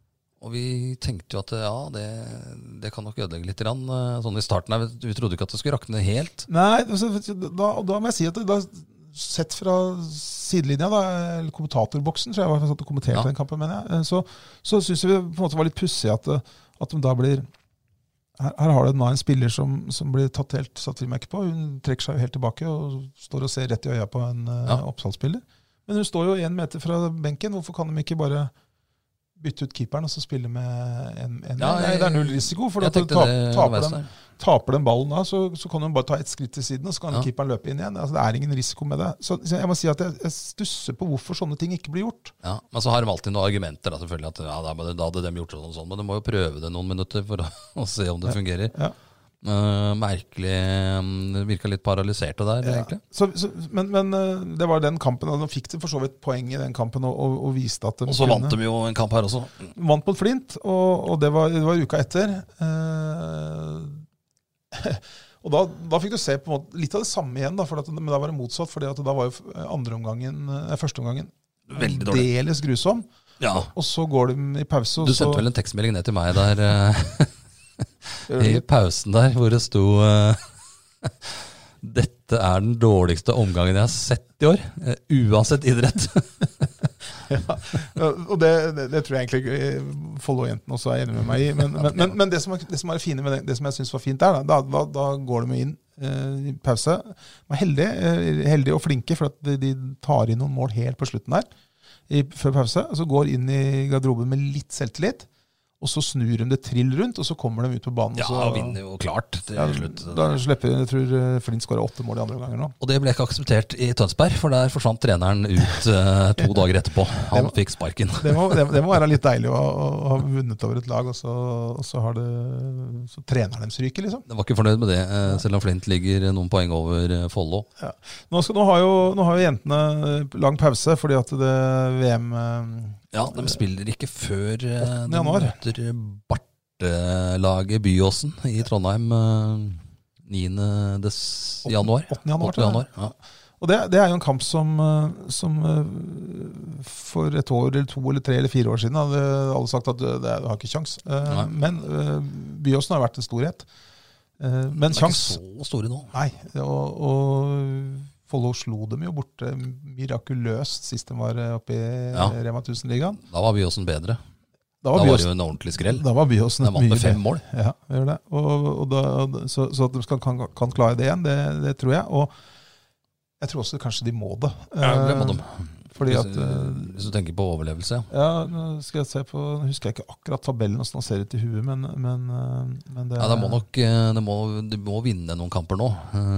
Og vi tenkte jo at ja, det, det kan nok ødelegge litt. grann, eh, Sånn i starten her, vi trodde ikke at det skulle rakne helt. Nei, altså, da, da må jeg si at det, da, sett fra sidelinja, da, eller kommentatorboksen, tror jeg var satt og kommenterte Ja. den kampen, mener jeg, så, så synes vi på en måte var litt pussig at, at de da blir her, her har det nå en spiller som, som blir tatt helt satt frimerke på. Hun trekker seg jo helt tilbake og står og ser rett i øya på en uh, Ja. Oppsal-spiller. Men hun står jo en meter fra benken. Hvorfor kan de ikke bare bytte ut keeperen og så spille med en, en Ja, Nei, det er null risiko, for Jeg at du tenkte tap, det taper, underveis den, der. taper den ballen da, så, så kan hun bare ta et skritt til siden, og så kan Ja. keeperen løpe inn igjen. Altså, det er ingen risiko med det. Så, så jeg må si at jeg, jeg stusser på hvorfor sånne ting ikke blir gjort. Ja, Men så har de alltid noen argumenter. Da, selvfølgelig at ja, da hadde da hadde de gjort sånn og sånn, men de må jo prøve det noen minutter for å, å se om det fungerer. Ja. Eh, merkelig um, Det virka litt paralyserte der, egentlig. Så, så, men, men uh, det var den kampen, og de fikk de for så vidt poeng i den kampen og, og, og viste at de Og så vant de jo en kamp her også. Vant mot Flint, og, og det, var, det var uka etter. Eh, og da, da fikk du se på en måte litt av det samme igjen, da, for at, men da var det motsatt. For da var jo andre omgangen, eh, første omgangen Veldig dårlig. deles grusom. Ja. Og så går de i pause. Og Du sendte så, vel en tekstmelding ned til meg der eh, i pausen der, hvor det sto eh, Dette er den dårligste omgangen jeg har sett i år, eh, uansett idrett. ja, og det, det, det tror jeg egentlig eh, Follo-jentene også er enig med meg i. Men, men, men, men det, som er, det som er fine med det, det som jeg synes var fint der, da, da, da går de inn eh, i pause. De er heldige, eh, heldige og flinke, for at de, de tar inn noen mål helt på slutten der, i, før pause, og så går inn i garderoben med litt selvtillit. Og så snur de det trill rundt, og så kommer de ut på banen. Ja, og så, og vinner jo klart til ja, slutt. da slipper jeg tror eh, Flint skårer åtte mål i andre ganger nå. Og det ble ikke akseptert i Tønsberg, for der forsvant treneren ut eh, to dager etterpå. Han fikk sparken. Det må, det, det må være litt deilig å, å ha vunnet over et lag, og så, og så har det så treneren deres ryker, liksom. Jeg var ikke fornøyd med det, eh, selv om Flint ligger noen poeng over eh, Follo. Ja. Nå, skal, nå, har jo, nå har jo jentene lang pause, fordi at det V M eh, Ja, de spiller ikke før eh, åttende de januar. møter Bartelaget Byåsen i Trondheim eh, niende des- januar. åttende januar, åttende januar. Ja. Og det, det er jo en kamp som, som for et år eller to eller tre eller fire år siden hadde alle sagt at det, det har ikke sjans. Nei. Men Byåsen har vært en storhet. Men det er sjans, ikke så store nå. Nei, og, og Follo slo dem jo borte mirakuløst sist de var oppe i ja. Rema tusen-ligaen. Da var Byåsen bedre. Da var, da var Byåsen, det jo en ordentlig skrell. Da var Byåsen de vant med fem mål. Ja, gjør det. Og, og da, så, så at de skal, kan, kan klare det igjen, det, det tror jeg. Og jeg tror også kanskje de må det. Ja, det må de. Fordi hvis, at, hvis du tenker på overlevelse. Ja, nå skal jeg se på, nå husker jeg ikke akkurat tabellen, hvordan ser ut i huet, men, men, men det Ja, de må nok de må, de må vinne noen kamper nå.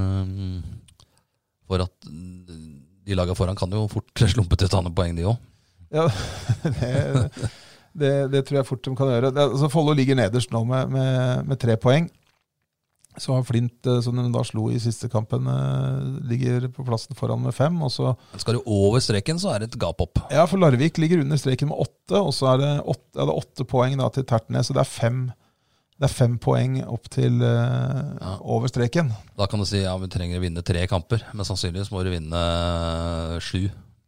For at de laget foran kan jo fort slumpe til å ta ned poeng, de også. Ja, det, det, det tror jeg fort de kan gjøre. Det, altså Follo ligger nederst nå med, med, med tre poeng. Så har Flint, som de da slo i siste kampen, ligger på plassen foran med fem. Og så, skal du over streken, så er det et gap opp. Ja, for Larvik ligger under streken med åtte, og så er det åtte, er det åtte poeng da til Tertnes, så det er fem Det er fem poeng opp til uh, ja. over streken. Da kan du si ja, vi trenger å vinne tre kamper, men sannsynligvis må du vinne sju.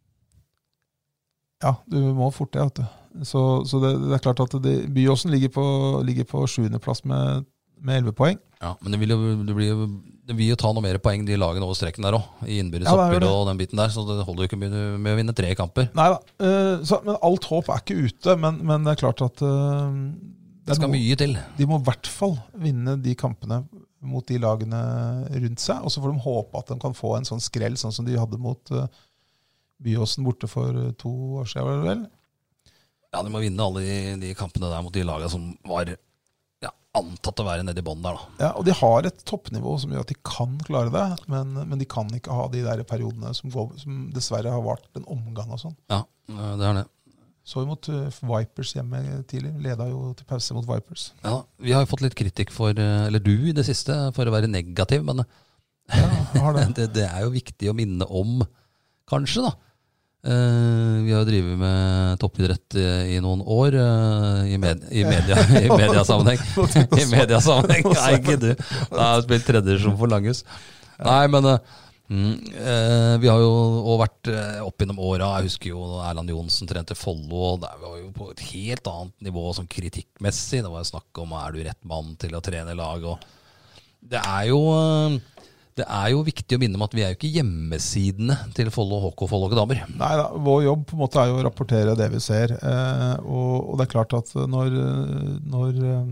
Ja, du må fort det, vet du. Så, så det, det er klart at det, Byåsen ligger på, ligger på sjuende plass med, med elleve poeng. Ja, men det vil jo, det blir jo, det vil jo ta noe mer poeng de lagene over streken der også, i innbyrdes ja, oppgjør og den biten der, så det holder jo ikke med, med å vinne tre kamper. Neida, uh, så, men alt håp er ikke ute, men, men det er klart at uh, det, det skal må, mye til. De må i hvert fall vinne de kampene mot de lagene rundt seg, og så får de håpe at de kan få en sånn skrell, sånn som de hadde mot uh, Byåsen borte for to år siden, var det vel? Ja, de må vinne alle de, de kampene der mot de lagene som var ja, antatt å være nede i bånd der da. Ja, og de har et toppnivå som gjør at de kan klare det, men, men de kan ikke ha de der periodene som, går, som dessverre har vart en omgang og sånn. Ja, det er det. Så vi mot Vipers hjemme tidlig, leda jo til pause mot Vipers. Ja, vi har jo fått litt kritikk for, eller du i det siste, for å være negativ, men ja, har det. det, det er jo viktig å minne om, kanskje da. Uh, vi har jo drivet med toppidrett i, i noen år uh, i, med, i, media, i mediasammenheng. I mediasammenheng, nei ikke du. Jeg har spilt tredje for Langhus. Nei, men uh, mm, uh, vi har jo også vært uh, opp innom åra. Jeg husker jo Erland Johnsen trente Follo, og der var jo på et helt annet nivå som kritikkmessig. Det var jo snakk om, er du rett mann til å trene lag? Og det er jo... Uh, Det er jo viktig å minne om at vi er jo ikke hjemmesidene til Follo H K, Follo damer. Nei da, vår jobb på en måte er jo å rapportere det vi ser. Eh, og, og det er klart at når, når um,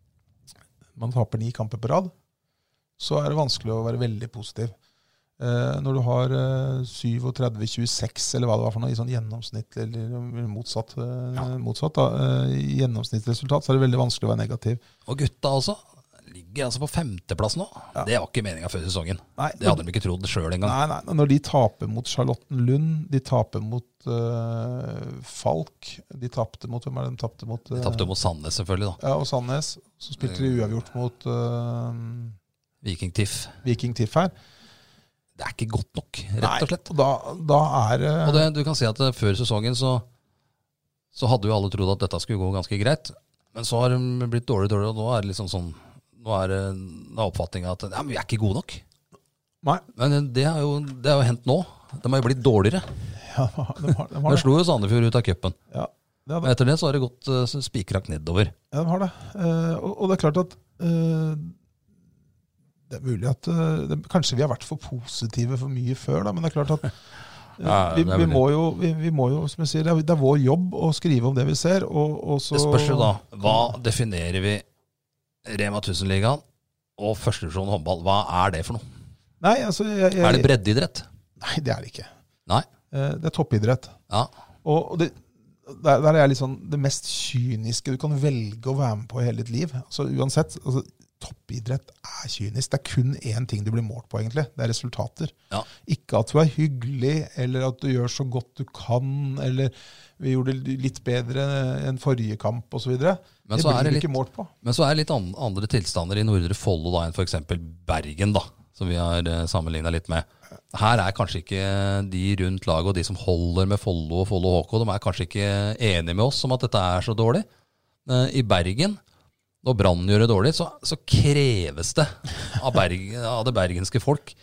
man taper ni kamper på rad, så er det vanskelig å være veldig positiv. Eh, når du har eh, syttisju tjueseks, eller hva det var for noe, i sånn gjennomsnitt, eller motsatt, eh, ja. motsatt da, eh, i gjennomsnittsresultat, så er det veldig vanskelig å være negativ. Og gutta også. Ligger altså på femteplass nå. Ja. Det var ikke meningen før sesongen. Nei, det hadde de ikke trodd selv en gang. Nei, nei, når de taper mot Charlottenlund, de taper mot uh, Falk, de tapte mot, hvem er det de tapte mot? Uh, de tapte mot Sandnes selvfølgelig da. Ja, og Sandnes. Så spilte de uavgjort mot uh, Viking Tiff. Viking Tiff her. Det er ikke godt nok, rett og slett. Nei, og da, da er... Uh, og det, du kan si at uh, før sesongen så, så hadde jo alle trodd at dette skulle gå ganske greit. Men så har det blitt dårlig, dårlig, og nå er det liksom sånn Nå er det oppfatningen at ja, men vi er ikke gode nok. Nei. Men det har jo, det har jo hendt nå. De har jo blitt dårligere. Ja, de har, de har det. De slo jo Sandefjord ut av cupen. Ja, det det. Etter det så har det gått uh, spikrak nedover. Ja, de har det. Uh, og, og det er klart at uh, det er mulig at uh, det, kanskje vi har vært for positive for mye før, da, men det er klart at uh, ja, vi, vi, må jo, vi, vi må jo, som jeg sier, det er, det er vår jobb å skrive om det vi ser. Og, og så, det spørs jo da, hva definerer vi Rema tusen-ligaen og førstedivisjon håndball, hva er det for noe? Nei, altså... Jeg, jeg, er det breddeidrett? Nei, det er det ikke. Nei? Det er toppidrett. Ja. Og, og det, der, der er jeg liksom det mest kyniske du kan velge å være med på i hele ditt liv. Altså uansett, altså, toppidrett er kynisk. Det er kun én ting du blir målt på egentlig. Det er resultater. Ja. Ikke at du er hyggelig, eller at du gjør så godt du kan, eller vi gjorde det litt bedre enn forrige kamp og så videre. Men det så blir er det du litt, ikke målt på. Men så er det litt andre tilstander i Nordre Follo da, enn for eksempel Bergen da, som vi har sammenlignet litt med. Her er kanskje ikke de rundt laget og de som holder med Follo og Follo H K, de er kanskje ikke enige med oss om at dette er så dårlig. I Bergen, når Brann gjør det dårlig, så, så kreves det av, Bergen, av det bergenske folk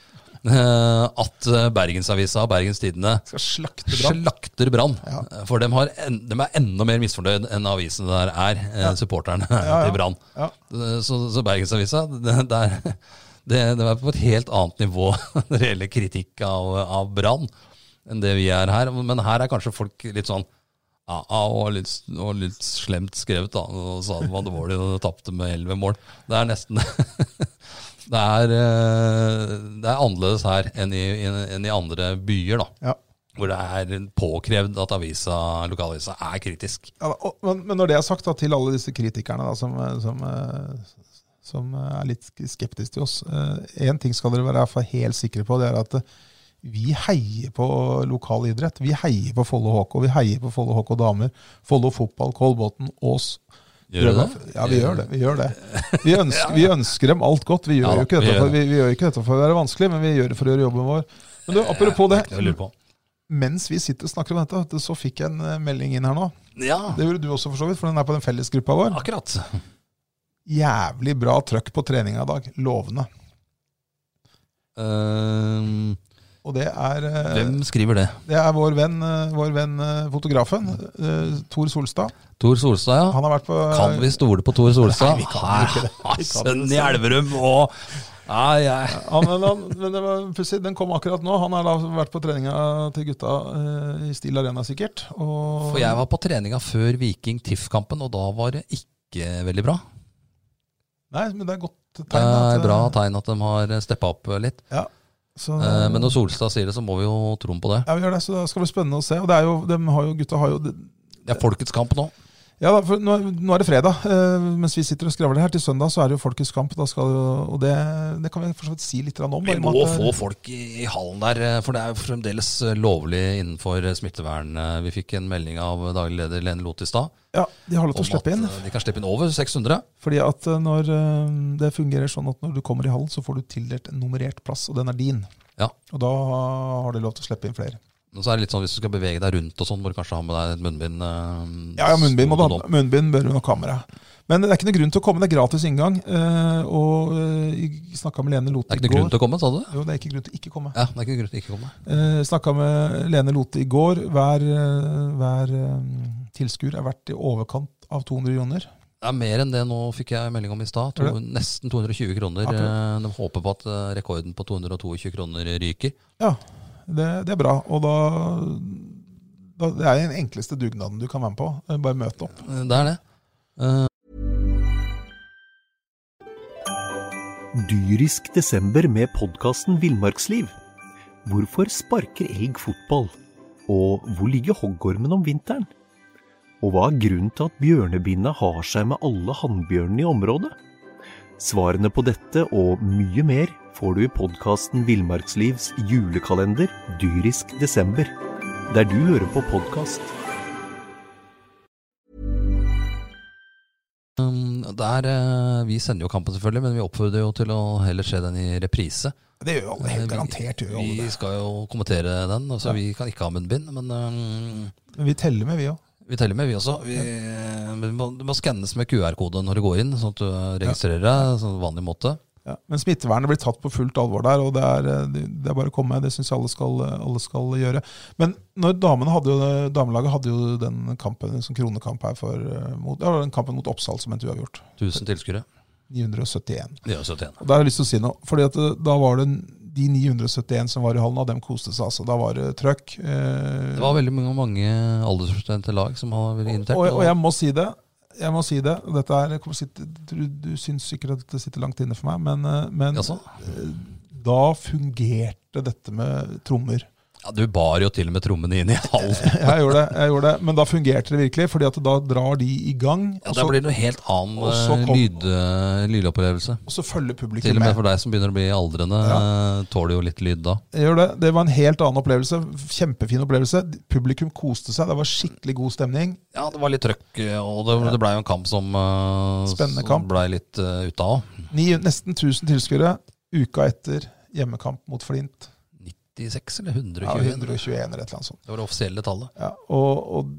at Bergensavisa og Bergens Tidende Skal slakte Brann. slakter Brann. Ja. For de, har en, de er enda mer misfornøyd enn avisen der er, ja. supporterne ja, ja. til Brann. Ja. Så, så Bergensavisa, det, det, er, det, det er på et helt annet nivå når det gjelder kritikk av, av Brann enn det vi er her. Men her er kanskje folk litt sånn, ja, og litt, og litt slemt skrevet da, og sa det var dårlig og tappte med elleve mål. Det er nesten... Det er, det er annerledes her enn i, enn i andre byer, da. Ja. Hvor det er påkrevd at avisa, lokalavisa er kritisk. Ja, og, men, men når det er sagt da, til alle disse kritikerne da, som, som, som er litt skeptiske til oss, en ting skal dere være helt sikre på, det er at vi heier på lokal idrett. Vi heier på Follo H K, vi heier på Follo H K damer, Follo fotball, Kolbotn, Ås. Gjør det? Ja, vi gjør det. Vi gjør det. Vi ønsker, vi ønsker dem alt godt. Vi gjør, ja, jo ikke dette for, vi, vi gjør ikke dette for å være vanskelig, men vi gjør det for å gjøre jobben vår. Men du, apropos det, på. mens vi sitter og snakker om dette, så fikk jeg en melding inn her nå. Ja. Det gjorde du også for så vidt, for den er på den fellesgruppa vår. Akkurat. Jævlig bra trøkk på treninga i dag. Lovende. Um... Og det er... Hvem skriver det? Det er vår venn, vår venn fotografen, Tor Solstad. Tor Solstad, ja. Han har vært på... Kan vi stole på Tor Solstad? Nei, vi kan ikke det. Sønn i Elverum, og... Ja, ja. Han, men, han, men det var pussig, den kom akkurat nå. Han har da vært på treninga til gutta i Stil Arena sikkert. Og... For jeg var på treninga før Viking-Tiff-kampen, og da var det ikke veldig bra. Nei, men det er godt tegn. Det er at, bra tegn at de har steppet opp litt. Ja. Så, men når Solstad sier det, så må vi jo tro på det. Ja, vi gjør det, så det skal bli spennende å se. Og det er jo, de har jo, gutta har jo... Det, det er folkets kamp nå. Ja, da, for nå, nå er det fredag. Eh, mens vi sitter og skravler her til søndag, så er det jo folkets kamp. Da skal, og det, det kan vi for så vidt si litt om. Vi må at, få folk i, i hallen der, for det er jo fremdeles lovlig innenfor smittevern. Vi fikk en melding av daglig leder Lene Loth i stad. Ja, de har lov til å slippe inn. De kan slippe inn over seks hundre. Fordi at når det fungerer sånn at når du kommer i hallen, så får du tildelt en nummerert plass, og den er din. Ja. Og da har de lov til å slippe inn flere. Og så er det litt sånn, hvis du skal bevege deg rundt og sånn, må du kanskje ha med deg et munnbind. Uh, ja, ja, munnbind, må du ha, munnbind bør du nok ha med deg. Men det er ikke noe grunn til å komme, det er gratis inngang. Uh, og uh, jeg snakket med Lene Loth i går. Det er ikke noe grunn til å komme, sa du? Jo, det er ikke grunn til å ikke komme. Ja, det er ikke grunn til å ikke komme. Uh, snakket med Lene Loth i går. Hver, uh, hver um, tilskuer er verdt i overkant av to hundre kroner. Ja, mer enn det nå fikk jeg melding om i stad. To, nesten to hundre og tjue kroner. Ja, de håper på at rekorden på to hundre og tjue kroner ryker. Ja, det, det er bra. Og da, da det er den enkleste dugnaden du kan være med på. Bare møte opp. Det er det. Uh... Dyrisk desember med podcasten Villmarksliv. Hvorfor sparker elg fotball? Og hvor ligger hoggormen om vinteren? Og hva er grunnen til at bjørnebinna har seg med alle hannbjørnene i området? Svarene på dette og mye mer får du i podcasten Villmarkslivs julekalender Dyrisk desember, der du hører på podcast. Um, der, uh, vi sender jo kampen selvfølgelig, men vi oppfordrer jo til å heller se den i reprise. Det gjør jo alle, helt garantert gjør jo alle det. Vi skal jo kommentere den, så ja. Vi kan ikke ha munnbind, men... Um, men vi teller med, vi også. Vi teller med, vi også. Vi, det må, må skannes med Q R-kode når du går inn, sånn at du registrerer deg på vanlig måte. Ja, men smittevernet blir tatt på fullt alvor der, og det er, det er bare å komme med. Det synes jeg alle skal, alle skal gjøre. Men når damene hadde jo, damelaget hadde jo den kampen, en sånn kronekamp her for, mot, ja, den kampen mot Oppsal som endte uavgjort. Tusen tilskuere. ni hundre og syttien. ni hundre og syttien. Og der har jeg lyst til å si noe, fordi at da var det de ni hundre og syttien som var i hallen, av dem koste seg, altså. Da var det trøkk. Eh, det var veldig mange, mange aldersbestemte lag som har vært invitert. Og, og, og jeg må si det, jeg må si det, dette er, sitte, du, du syns sikkert at det sitter langt inne for meg, men, men da fungerte dette med trommer. Ja, du bar jo til og med trommene inn i hallen. jeg, gjorde det, jeg gjorde det, men da fungerte det virkelig, fordi at da drar de i gang. Ja, da blir det noe helt annen kom, lyd, lydopplevelse. Og så følger publikum til og med med. For deg som begynner å bli aldrende, ja. Tåler jo litt lyd da. Jeg gjør det, det var en helt annen opplevelse, kjempefin opplevelse. Publikum koste seg, det var skikkelig god stemning. Ja, det var litt trøkk, og det, det ble jo en kamp som, Spennende som kamp. ble litt uh, ute av. Ni, nesten tusen tilskuere, uka etter hjemmekamp mot Flint. nittiseks eller hundre og tjue? Ja, hundre og tjue eller et eller annet sånt. Det var det offisielle tallet. Ja, og, og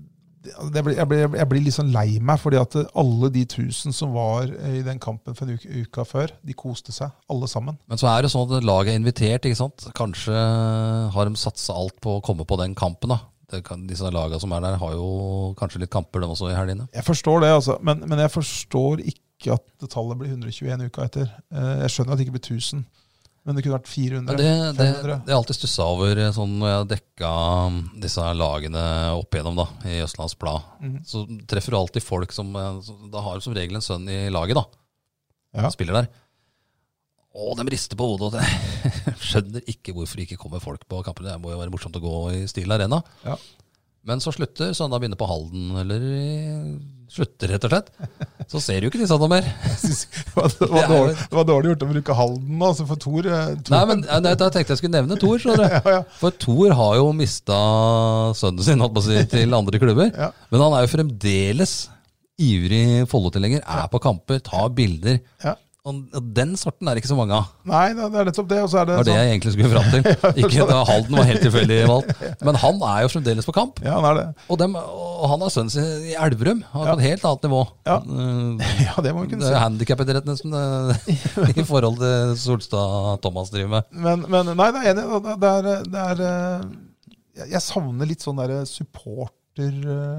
det blir, jeg, blir, jeg blir litt sånn lei meg, fordi at alle de tusen som var i den kampen for en uke, uka før, de koste seg, alle sammen. Men så er det sånn at laget er invitert, ikke sant? Kanskje har de satset alt på å komme på den kampen da. Det kan, disse lagene som er der har jo kanskje litt kamper de også i helgene. Jeg forstår det, altså, men, men jeg forstår ikke at tallet blir hundre og tjueen uka etter. Jeg skjønner at det ikke blir tusen. Men det kunne vært fire hundre, det, det, fem hundre. Det er alltid stusset over sånn når jeg dekket disse lagene opp igjennom da, i Østlands Blad. Mm. Så treffer du alltid folk som da har som regel en sønn i laget da. Ja. Spiller der. Og de rister på hodet, og det skjønner ikke hvorfor ikke kommer folk på kampen. Det må jo være morsomt å gå i Stil Arena. Ja. Men så slutter søndag begynner på Halden, eller slutter rett og slett. Så ser du ikke de sånn noe mer. Det var, det, var dårlig, det var dårlig gjort å bruke Halden, altså for Thor. Thor. Nei, men jeg tenkte jeg skulle nevne Thor, så det. Ja, ja. For Thor har jo mistet sønnen sin holdt på å si, til andre klubber. Ja. Men han er jo fremdeles ivrig Follo-tilhenger, er på kamper, tar bilder. Ja. Og den sorten er ikke så mange av. Nei, det er nettopp det. Og så er det, det var det sånn. Jeg egentlig skulle fram til. Ikke da Halden var helt tilfeldig valgt. Men han er jo fremdeles på kamp. Ja, han er det. Og, dem, og han har sønnen sin i Elverum. Han er ja. På et helt annet nivå. Ja, ja det må vi kunne si. Det er handicap-idrett nesten i forhold til Solstad Thomas driver med. Men, men nei, det er enig. Det er, det er, jeg savner litt sånn der supporter...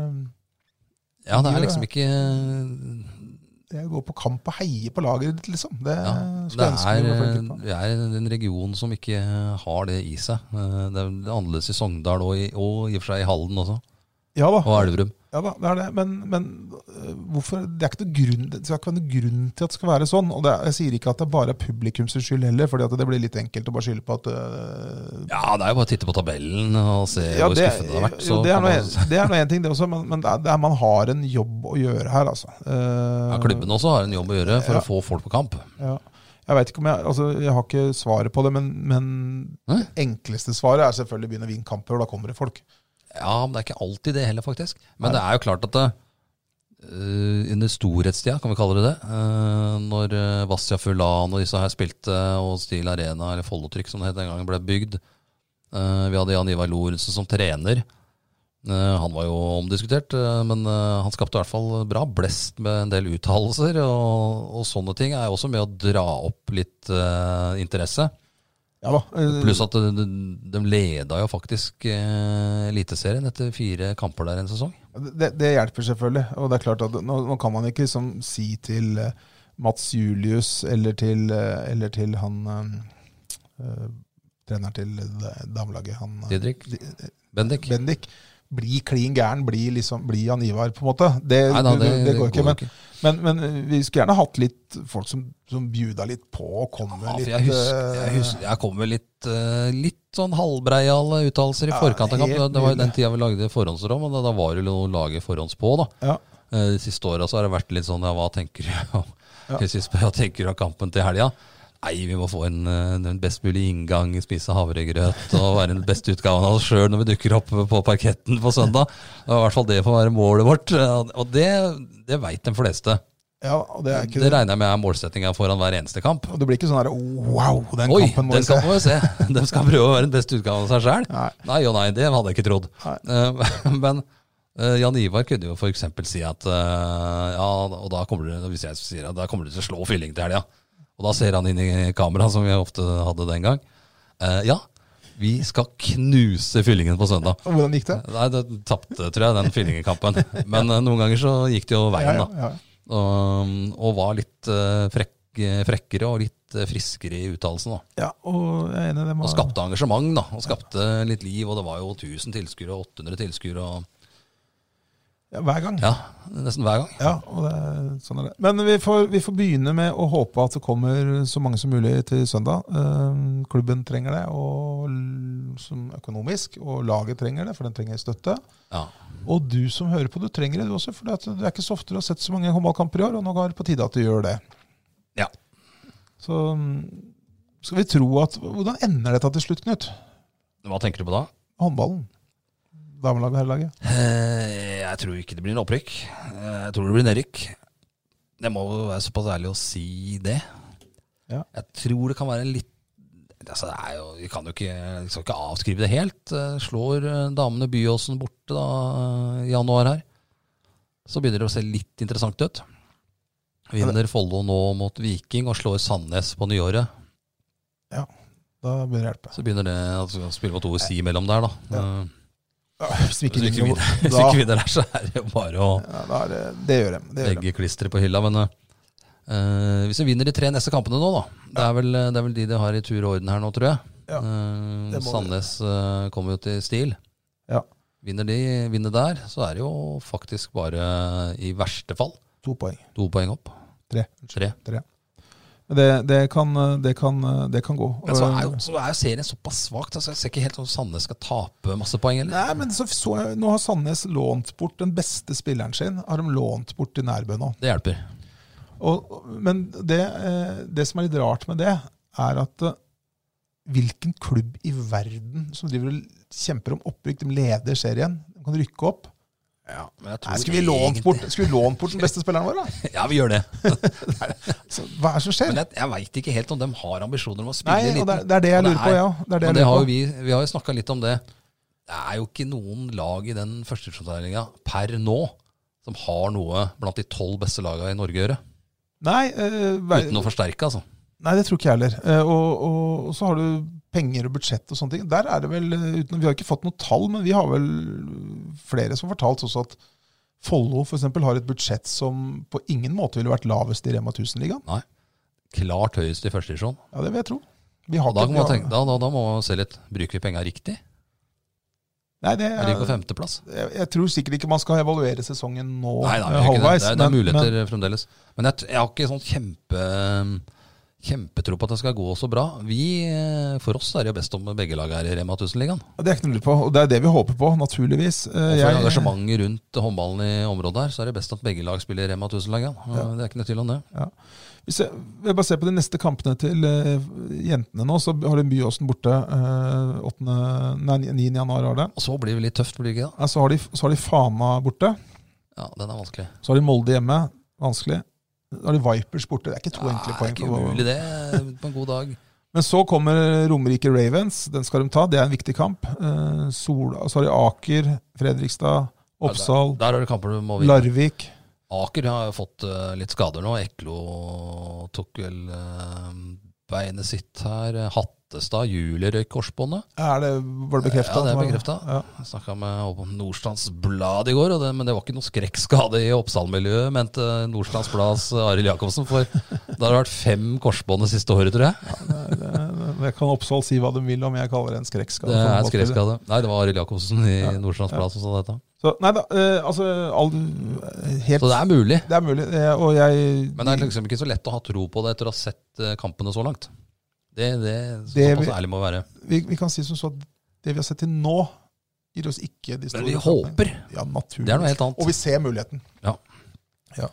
Ja, det er liksom ikke... Det går på kamp og heie på laget, liksom. Det, ja, det er, det er en region som ikke har det i seg. Det er annerledes i Sogndal og i, og i og for seg i Halden også. Ja da. Og Elverum. Ja da, det er det. Men, men hvorfor? Det er ikke noe grunn, det skal ikke være noe grunn til at det skal være sånn. Og det, jeg sier ikke at det bare er publikums skyld heller, fordi at det blir litt enkelt å bare skylde på at... Uh, ja, det er jo bare å titte på tabellen og se ja, hvor skuffende det har vært. Jo, det er noe, det er noe en ting det også, men, men det er, det er, man har en jobb å gjøre her, altså. Uh, ja, klubben også har en jobb å gjøre for ja, å få folk på kamp. Ja. Jeg vet ikke om jeg, altså jeg har ikke svaret på det, men, men det enkleste svaret er selvfølgelig å begynne å vinne kamper, og da kommer det folk. Ja, men det er ikke alltid det heller, faktisk. Men Nei. Det er jo klart at det, uh, under storhetstida, kan vi kalle det det, uh, når uh, Vassia Fulan og disse her spilte, og Stil Arena, eller Follotrykk som det het den gangen, ble bygd. Uh, vi hadde Jan Ivar Lorentzen som trener. Uh, han var jo omdiskutert, uh, men uh, han skapte i hvert fall bra blest med en del uttalelser, og, og sånne ting er jo også med å dra opp litt uh, interesse. Ja da. Pluss at de, de leda jo faktisk eh, eliteserien etter fire kamper der en sesong. Det, det hjelper selvfølgelig, og det er klart at nå, nå kan man ikke som, si til uh, Mats Julius eller til, uh, eller til han uh, treneren til damelaget han, Didrik? Bendik? Bendik. Bli klin gæren, bli, liksom, bli Jan Ivar på en måte. Det, Nei, da, det, det, det går, går ikke, men, ikke. Men, men vi skulle gjerne hatt litt folk som, som bjuda litt på og kom med ja, litt... Jeg, husker, jeg, husker, jeg kom med litt, uh, litt sånn halvbreiale uttalelser i ja, forkant av kamp. Det var jo den tida vi lagde forhåndsrom, og da, da var det jo å lage forhånds på da. Ja. Uh, de siste årene så har det vært litt sånn, ja, hva tenker du om, ja. hva tenker du om kampen til helga? Nei, vi må få en, en best mulig inngang, spise havregrøt og være den beste utgaven av oss selv når vi dukker opp på parketten på søndag. Det var i hvert fall det for å være målet vårt, og det, det vet de fleste. Ja, og det, er ikke... det regner jeg med er målsettingen foran hver eneste kamp. Og det blir ikke sånn her, wow, den Oi, kampen må den kampen må vi se. De skal prøve å være den beste utgaven av seg selv. Nei. nei og nei, det hadde jeg ikke trodd. Men Jan Ivar kunne jo for eksempel si at ja, og da kommer det, hvis jeg sier at da kommer det til å slå Fylling til helga. Og da ser han inn i kamera, som vi ofte hadde den gang. Uh, ja, vi skal knuse Fyllingen på søndag. Og hvordan gikk det? Nei, det tappte, tror jeg, den Fyllingenkampen. Men uh, noen ganger så gikk det jo veien, da. Ja, ja, ja. Og, og var litt uh, frekk, frekkere og litt uh, friskere i uttalelsen, da. Ja, og jeg er enig i det. Og skapte engasjement, da. Og skapte ja. litt liv, og det var jo tusen tilskuere, åtte hundre tilskuere, og ja, hver gang. Ja, nesten hver gang. Ja, og det, sånn er det. Men vi får, vi får begynne med å håpe at det kommer så mange som mulig til søndag. Uh, klubben trenger det, og, som økonomisk, og laget trenger det, for den trenger støtte. Ja. Og du som hører på, du trenger det også, for det er ikke så ofte du har sett så mange håndballkamper i år, og nå er det på tide at du gjør det. Ja. Så skal vi tro at... Hvordan ender dette til slutt, Knut? Hva tenker du på da? Håndballen. Damelaget, herrelaget? Jeg tror ikke det blir en opprykk. Jeg tror det blir nedrykk. Det må være såpass ærlig å si det. Ja. Jeg tror det kan være litt... Altså, det er jo, vi kan jo ikke, vi skal ikke avskrive det helt. Slår damene Byåsen borte da, i januar her. så begynner det å se litt interessant ut. Vinner Follo nå mot Viking og slår Sandnes på nyåret. Ja, da begynner det å hjelpe. Så begynner det altså, å spille mot O S I mellom der, da. Ja. Uh, Ja, hvis vi ikke hvis vinner, ikke vinner, da, vinner der, så er det jo bare å ja, da er det, det gjør de. Det gjør legge klistret på hylla. Men uh, hvis vi vinner de tre neste kampene nå, da. Det er vel, det er vel de de har i tur og orden her nå, tror jeg. Ja, uh, Sandnes uh, kommer jo til stil. Ja. Vinner de, vinner der, så er det jo faktisk bare i verste fall To poeng. to poeng opp. Tre. Tre. Tre. Men det, det, kan, det, kan, det kan gå. Men så er jo, så er jo serien såpass svagt. Altså jeg ser ikke helt om Sandnes skal tape masse poeng, eller? Nei, men så, så, nå har Sandnes lånt bort den beste spilleren sin. Har de lånt bort til Nærbø nå. Det hjelper. Og, men det, det som er litt rart med det, er at hvilken klubb i verden som driver og kjemper om opprykk, de leder serien, de kan rykke opp. Ja, men jeg tror Nei, skal vi lånt bort, skal vi lånt bort den beste spilleren vår, da? Ja, vi gjør det. Så, hva er det som skjer? Men jeg, jeg vet ikke helt om de har ambisjoner om å spille Nei, liten. og det, er- det er det jeg Og det lurer på, er- ja. Det er det Men jeg det lurer har på. jo vi, vi har jo snakket litt om det. Det er jo ikke noen lag i den første divisjonsavdelingen per nå som har noe blant de tolv beste lagene i Norge å gjøre. Nei, eh, vei- Uten å forsterke, altså. nei, det tror ikke jeg heller. Eh, og, og, og så har du penger og budsjett og sånne ting. Der er det vel, eh, uten, vi har ikke fått noe tall, men vi har vel flere som har fortalt også at Follo for eksempel har et budsjett som på ingen måte ville vært lavest i Rema tusen-ligaen. Nei. Klart høyest i første divisjon. Ja, det vil jeg tro. Vi har Og da, ikke- må man vi har- tenke, da, da, da må man se litt. Bruker vi penga riktig? Nei, det Er de på er, femteplass? jeg, jeg tror sikkert ikke man skal evaluere sesongen nå Nei, da, eh, vi gjør ikke det. halvveis. Det er, det er men- muligheter men- fremdeles. Men jeg, t- jeg har ikke sånn kjempe kjempetro på at det skal gå så bra. Vi, eh, for oss er det jo best om begge lag er i Rema tusen-ligaen. Ja, det er ikke noe å lure på, og det er det vi håper på, naturligvis. Eh, Og for jeg- engasjementet rundt håndballen i området her, så er det best at begge lag spiller i Rema tusen-ligaen. Ja. Det er ikke noe tvil om det. Ja. Hvis jeg, jeg bare ser på de neste kampene til eh, jentene nå, så har de Byåsen borte eh, åttende, nei, niende januar. Har det. Og så blir det litt tøft, blir det ikke det? Ja, så, har de, så har de Fana borte, Ja, den er vanskelig. så har de Molde hjemme, vanskelig. Så har de Vipers borte, det er ikke to enkle det poeng. er ikke for- umulig det på en god dag. Men så kommer Romerike Ravens, den skal de ta, det er en viktig kamp. Eh, Sola, og så har de Aker, Fredrikstad, Oppsal, Der, der er det kamper du må vinne. Larvik. Aker har jo fått uh, litt skader nå. Eklo tok vel uh, beinet sitt her. Hattestad, Julie røyk korsbåndet. Er det, var det bekreftet? Ja, det er bekreftet. Ja. Jeg snakket med Nordstrands Blad i går, og det, men det var ikke noe skrekkskade i Oppsal-miljøet, mente Nordstrands Blads Arild Jacobsen, for det har vært fem korsbånd det siste året, tror jeg. Det, det, det kan Oppsal si hva de vil om jeg kaller det en skrekkskade. Det for er håndballspillere. skrekkskade. Nei, det var Arild Jacobsen i Ja. Nordstrands Ja. Blad som sa dette. Så, nei da, eh, altså all, helt, Så det er mulig. det er mulig. eh, Og jeg Men det er liksom ikke så lett å ha tro på det etter å ha sett eh, kampene så langt. Det, det, Det såpass vi- ærlig må vi være. vi, vi kan si som så at det vi har sett til nå, gir oss ikke de store Men vi forhåpningene. håper. Ja, naturligvis. Det er noe helt annet. Og vi ser muligheten. Ja. Ja.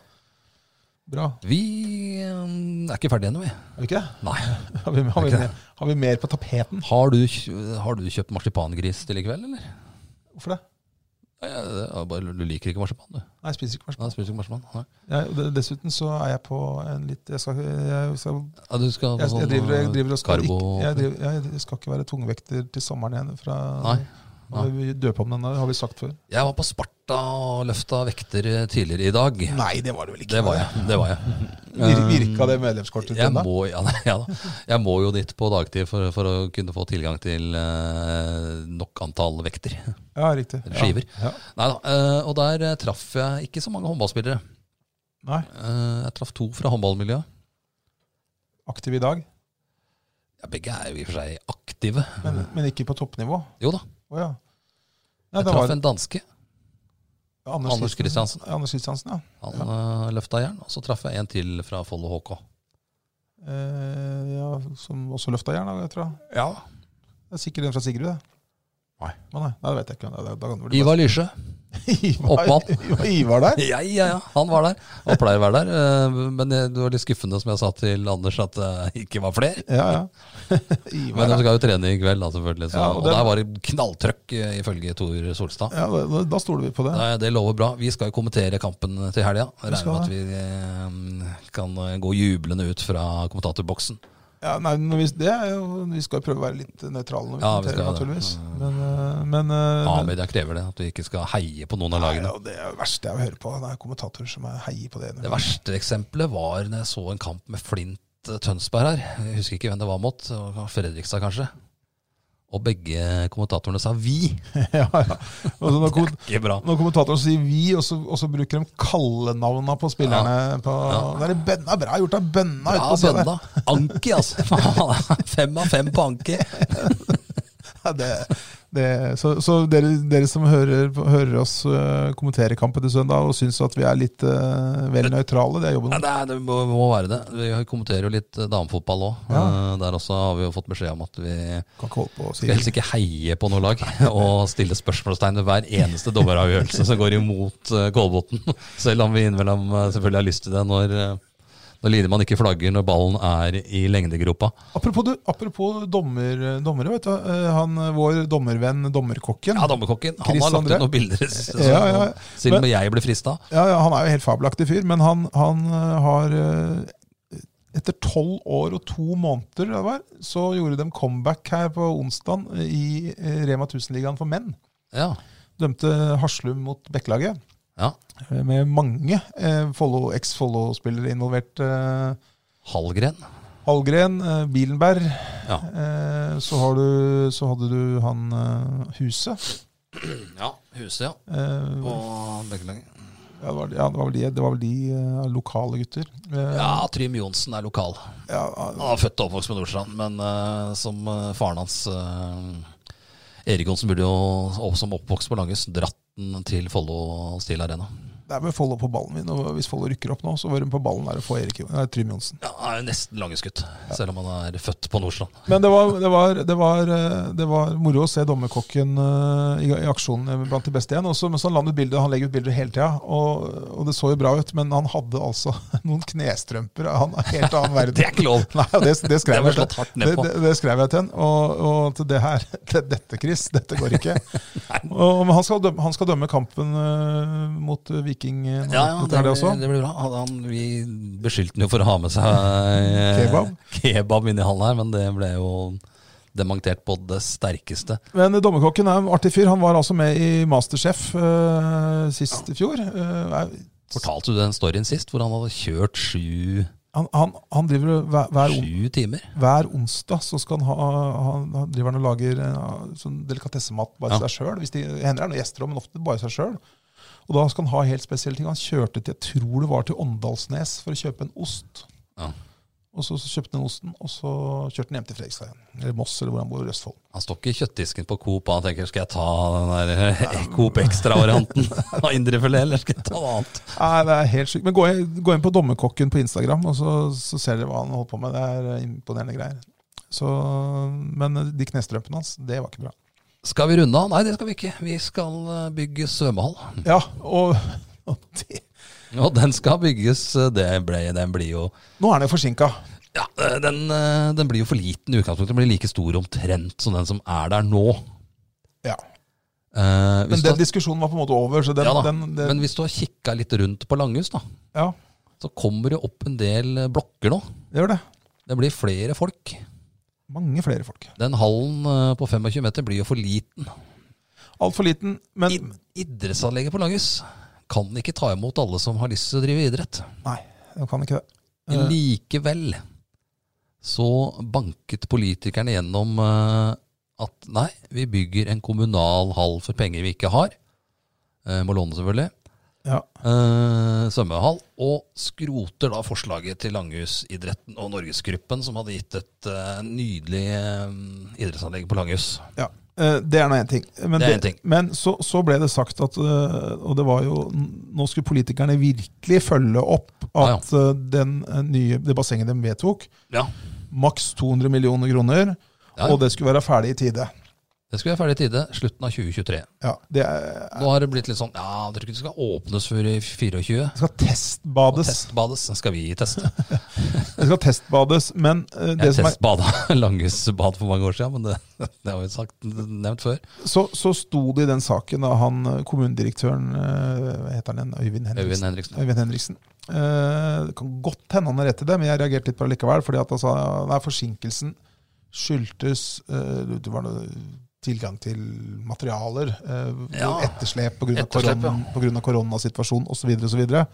Bra. Vi eh, er ikke ferdige ennå, vi. Er vi ikke det? Nei. Har vi, har, vi Ok. mer, har vi mer på tapeten? Har du, kjø- har du kjøpt marsipangris til i kveld, eller? Hvorfor det? Nei, ja, det er bare, du liker ikke marsipan, du. Nei, jeg spiser ikke marsipan. Nei, spiser ikke marsipan. Nei. Jeg, og det- dessuten så er jeg på en litt Jeg skal, jeg skal, Ja, du skal ha jeg, jeg, driver, jeg driver og skal karbo. ikke, jeg, driver, jeg skal ikke være tungvekter til sommeren igjen. Fra, Nei. Når vi døper om den der, har vi sagt før. Jeg var på Sparta og løfta vekter tidligere i dag. Nei, det var det vel ikke. Det var jeg. Det var jeg. Vir, virka det medlemskortet Jeg til deg? må, ja, nei, ja, da. jeg må jo dit på dagtid for, for å kunne få tilgang til eh, nok antall vekter. Ja, riktig. Eller skiver. Ja. Ja. Neida, eh, og der eh, traff jeg ikke så mange håndballspillere. Nei, Eh, jeg traff to fra håndballmiljøet. aktiv i dag, Ja, begge er jo i og for seg aktive. men, men ikke på toppnivå. Jo da. Å ja. Ja, Jeg det traff var en danske. Anders Kristiansen. Anders Kristiansen, ja. Han ja. løfta jern. Og så traff jeg en til fra Follo H K. Eh, ja. Som også løfta jern, da, tror jeg. Ja. Det er sikkert en fra Sigrud, det. Nei. Å, nei. nei, det vet jeg ikke. Da, da, da, da, Ivar Lysjø. Ivar, Oppmann. Ivar, Ivar der? Ja, ja, ja. Han var der. Han pleier å være der. eh, Men det det var litt skuffende, som jeg sa til Anders, at det ikke var flere. Ja, ja. Ivar Men de der. skal jo trene i kveld, da, selvfølgelig. Så, Ja, og og det- der var det knalltrøkk, eh, ifølge Tor Solstad. Ja, da, da stoler vi på det. Det, det lover bra. Vi skal jo kommentere kampen til helga. Regner skal med at vi eh, kan gå jublende ut fra kommentatorboksen. Ja, nei, men hvis, det er jo, vi skal jo prøve å være litt nøytrale når vi Ja, vi kommenterer, skal det. naturligvis. Men, eh, Men, uh, Ja, media krever det, at vi ikke skal heie på noen av lagene. Nei, det er det verste jeg hører på. Det er kommentatorer som heier på det. Det verste eksempelet var når jeg så en kamp med Flint Tønsberg her. Jeg husker ikke hvem det var mot. Det var Fredrikstad kanskje. Og begge kommentatorene sa vi. ja, ja. Og når, kom, Ikke bra. når kommentatoren sier vi, og så, og så bruker de kallenavna på spillerne. Ja. På, ja. Det er bønna, bra gjort av bønna. Ja, bønna. Anki, altså. Fem av fem på Anki. ja, det, det, så så dere, dere som hører, hører oss uh, kommentere kampen til søndag og synes at vi er litt uh, vel nøytrale, det er jobben. Ja, det, er, det må, må være det. Vi kommenterer jo litt damefotball også. Ja. Uh, der også har vi jo fått beskjed om at vi kan ikke holde på å si. Skal helst ikke heie på noe lag og stille spørsmålstegn ved hver eneste dommeravgjørelse som går imot uh, Kolbotn. Selv om vi innimellom uh, selvfølgelig har lyst til det når uh, Da lider man ikke flagger når ballen er i lengdegropa. Apropos, du, apropos dommer, dommere, vet du. Han, vår dommervenn, dommerkokken. Ja, dommerkokken. Han Chris har lagt André. ut noen bilder. Så, ja, ja. Siden men, jeg ble fristet. Ja, ja, han er jo helt fabelaktig fyr, men han, han har etter tolv år og to måneder det var, så gjorde de comeback her på onsdag i Rema tusen-ligaen for menn. Ja. Dømte Haslum mot Bekkelaget. Ja. Med mange eh, eks-Follo-spillere involvert. Eh, Hallgren. Hallgren, eh, Bilenberg. Ja. Eh, så, har du, så hadde du han eh, Huset. Ja, Huset, ja. Eh, På Bekkelaget. Ja, det var, ja, det var vel de, det var vel de uh, lokale gutter. Uh, ja, Trym Johnsen er lokal. Ja, uh, Han er født og oppvokst på Nordstrand, men uh, som uh, faren hans uh, Erik Johnsen burde jo, som oppvokst på Langhus, dratt den til Follo Steel Arena. Det er med Follo på ballen min, og hvis Follo rykker opp nå, så var de på ballen der og få Erik Johnsen. Nei, Trym Johnsen. Ja, han er jo nesten Langhusgutt, ja. Selv om han er født på Nordstrand. Men det var, det var, det var, det var moro å se dommerkokken uh, i, i aksjonen blant de beste igjen. Også, men så han landet bildet, han legger ut bilder hele tida, og, og det så jo bra ut, men han hadde altså noen knestrømper. Han er helt annen verden. Det er ikke lov. Nei, det, det skrev det var slått hardt ned på. Det, det, det skrev jeg til han, og, og til det her, det, dette Chris, dette går ikke. og, men han skal, dømme, han skal dømme kampen uh, mot uh, Viking. Uh, ja, ja det, det, det blir bra. Han, vi beskyldte han jo for å ha med seg kebab, kebab inn i hallen her, men det ble jo dementert på det sterkeste. Men dommerkokken er en artig fyr. Han var altså med i Masterchef uh, sist i fjor. Uh, Fortalte du den storyen sist, hvor han hadde kjørt sju Han, han, han driver hver, hver, Sju timer? Hver onsdag så skal han ha han, han driver han og lager uh, sånn delikatessemat bare ja. Seg selv. Hvis de hender er noen gjester, men ofte bare seg selv. Og da skal han ha helt spesielle ting. Han kjørte til, jeg tror det var til Åndalsnes for å kjøpe en ost. Ja. Og så, så kjøpte han osten, og så kjørte han hjem til Fredrikstad igjen. Eller Moss, eller hvor han bor i Østfold. Han står ikke i kjøttdisken på Coop, han tenker, skal jeg ta den der Coop Extra-varianten av indrefilet, eller skal jeg ta noe annet? Nei, det er helt sykt. Men gå inn, gå inn på Dommerkokken på Instagram, og så, så ser dere hva han holder på med. Det er imponerende greier. Så, men de knestrømpene hans, det var ikke bra. Skal vi runde av? Nei, det skal vi ikke. Vi skal bygge svømmehall. Ja, og, og det... Og den skal bygges, det ble, den blir jo... Nå er den forsinket. Ja, den, den blir jo for liten i utgangspunktet. Den blir like stor omtrent som den som er der nå. Ja. Eh, Men den har, diskusjonen var på en måte over. Så den, ja da, den, den... men hvis du har kikket litt rundt på Langhus da, ja. så kommer det opp en del blokker nå. Det gjør det. Det blir flere folk. Mange flere folk. Den hallen på tjuefem meter blir jo for liten. Alt for liten, men... I, idrettsanlegget på Langhus kan ikke ta imot alle som har lyst til å drive idrett. Nei, de kan ikke det. Likevel så banket politikerne gjennom at nei, vi bygger en kommunal hall for penger vi ikke har. Må låne selvfølgelig. Ja. Uh, svømmehall, og skroter da forslaget til Langhusidretten og Norgesgruppen, som hadde gitt et uh, nydelig uh, idrettsanlegg på Langhus. Ja, uh, det er nå en ting. Men, det er det, en ting. men så, så ble det sagt at, uh, og det var jo, nå skulle politikerne virkelig følge opp at ja, ja. Uh, den uh, nye, det bassenget de vedtok, ja. Maks to hundre millioner kroner, ja, ja. Og det skulle være ferdig i tide. Det skulle være ferdig i tide, slutten av tjue tjuetre. Ja, det er, Nå har det blitt litt sånn, ja, jeg tror ikke det skal åpnes før i tjuefire. Det skal testbades. Og testbades, den skal vi teste. Det skal testbades, men uh, det jeg som testbada Langhusbad for mange år siden, men det, det har vi sagt, nevnt før. Så, så sto det i den saken da han, kommunedirektøren, uh, hva heter han, Øyvind Henriksen. Øyvind Henriksen. Øyvind Henriksen. Uh, det kan godt hende han er rett til det, men jeg reagerte litt på det likevel, fordi at altså, nei, forsinkelsen skyldtes, uh, det var noe tilgang til materialer, eh, Ja, etterslep på grunn av, etterslep, koron, på grunn av koronasituasjonen, og så videre, og så videre.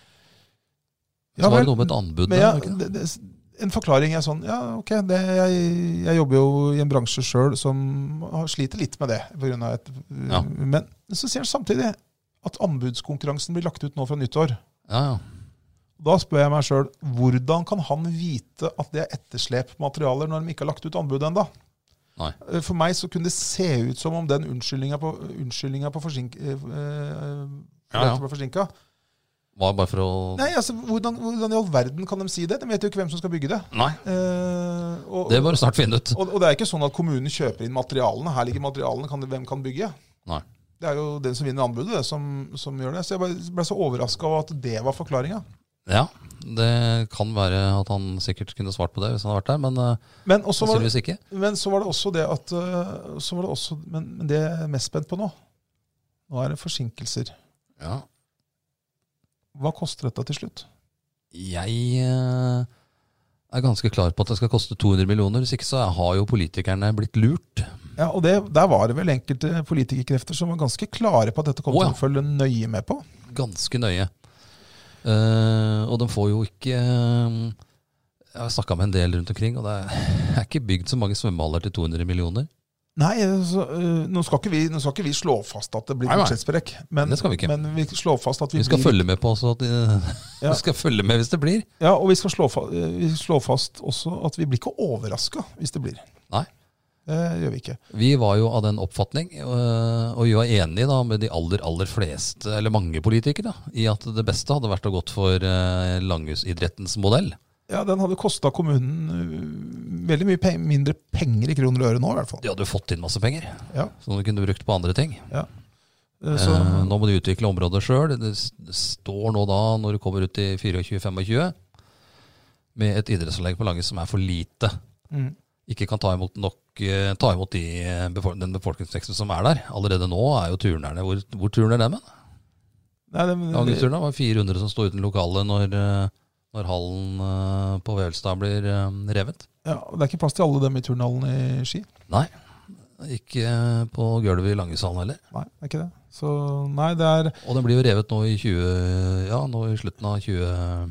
Så var det noe med et anbud men der, ja, var det ikke det? det, det, en forklaring er sånn, ja, ok, det, jeg, jeg jobber jo i en bransje selv som har sliter litt med det, på grunn av et, Ja. men så sier han samtidig at anbudskonkurransen blir lagt ut nå fra nyttår. Ja, ja. Da spør jeg meg selv, hvordan kan han vite at det er etterslep på materialer når de ikke har lagt ut anbud enda? Nei. For meg så kunne det se ut som om den unnskyldningen på, unnskyldningen på forsink, eh, Ja, ja. ble forsinket. Var bare for å... Nei, altså, hvordan, hvordan i all verden kan de si det? De vet jo ikke hvem som skal bygge det. Nei, Eh, og, det bør du snart finne ut. og, og det er ikke sånn at kommunen kjøper inn materialene. Her ligger materialene, kan, hvem kan bygge? Nei. Det er jo den som vinner anbudet, det, som, som gjør det. Så jeg ble, ble så overrasket av at det var forklaringen. Ja, det kan være at han sikkert kunne svart på det hvis han hadde vært der, men uh, Men, også var, sannsynligvis ikke. men så var det også det at eh, så var det også, men, men det jeg er mest spent på nå, nå er det forsinkelser. Ja. Hva koster dette til slutt? Jeg uh, er ganske klar på at det skal koste to hundre millioner, hvis ikke så har jo politikerne blitt lurt. Ja, og det, der var det vel enkelte politikerkrefter som var ganske klare på at dette kom Å, ja. til å følge nøye med på. Ganske nøye. Uh, og de får jo ikke uh, Jeg har snakket med en del rundt omkring, og det er, er ikke bygd så mange svømmehaller til to hundre millioner. Nei, så, uh, nå, skal ikke vi, nå skal ikke vi slå fast at det blir Nei, nei. budsjettsprekk, men, Det skal vi ikke. men vi slår fast at vi, Vi skal blir, følge med på også at uh, Ja. Vi skal følge med hvis det blir. Ja, og vi skal slå, fa vi slår fast også at vi blir ikke overrasket hvis det blir. Nei. Det gjør vi ikke. Vi var jo av den oppfatning, øh, og vi var enige da med de aller, aller fleste, eller mange politikere, da, i at det beste hadde vært å gått for øh, Langhus-idrettens modell. Ja, den hadde kostet kommunen uh, veldig mye peng mindre penger i kroner og øre nå, i hvert fall. De hadde jo fått inn masse penger, Ja. som de kunne brukt på andre ting. Uh, så, Eh, nå må de utvikle området selv. Det, s- det står nå da, når du kommer ut i tjuefire til tjuefem, med et idrettsanlegg på Langhus som er for lite. mm. Ikke kan ta imot, nok, eh, ta imot de, eh, befol den befolkningsveksten som er der. Allerede nå er jo turnerne, hvor, hvor turner dem? Nei, det, det, Langhus-turnerne var fire hundre som stod uten lokale når, eh, når hallen eh, på Vevelstad blir eh, revet. ja, og det er ikke plass til alle dem i turnhallen i Ski. Nei, ikke eh, på gulvet i Langhushallen heller. Nei, det er ikke det. Så nei, det er Og den blir jo revet nå i tjue, ja, nå i slutten av tjue